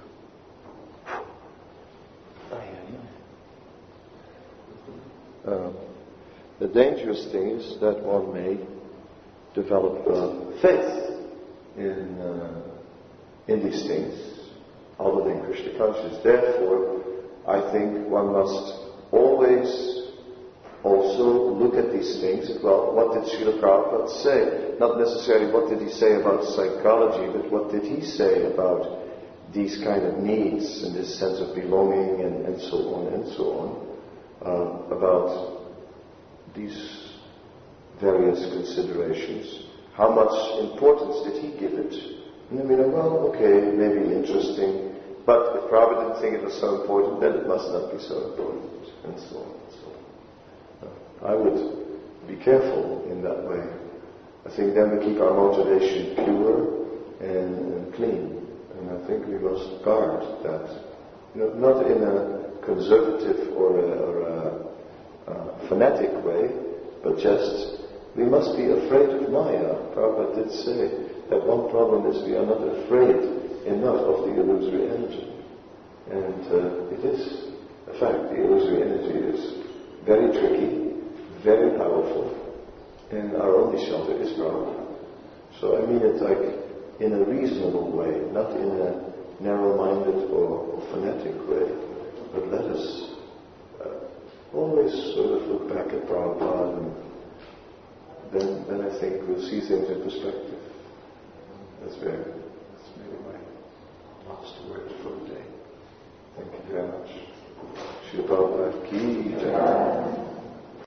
Uh, the dangerous thing is that one may develop uh, faith in uh, in these things, other than Krishna consciousness. Therefore, I think one must always also look at these things. Well, what did Srila Prabhupada say? Not necessarily what did he say about psychology, but what did he say about these kind of needs and this sense of belonging and, and so on and so on. Uh, about these various considerations. How much importance did he give it? And then we know, well, okay, maybe interesting, but if Prabhupada didn't think it was so important, then it must not be so important, and so on and so on. Uh, I would be careful in that way. I think then we keep our motivation pure and, and clean, and I think we must guard that. You know, not in a conservative or a, or a, a fanatic way, but just we must be afraid of Maya. Prabhupada did say that one problem is we are not afraid enough of the illusory energy. And uh, it is a fact, the illusory energy is very tricky, very powerful, and our only shelter is Prabhupada. So I mean it like in a reasonable way, not in a narrow-minded or, or fanatic way. But let us uh, always sort of look back at Prabhupada, and then, then I think we'll see things in perspective. That's very, that's maybe my last word for the day. Thank you very much. Srila Prabhupada ki jai.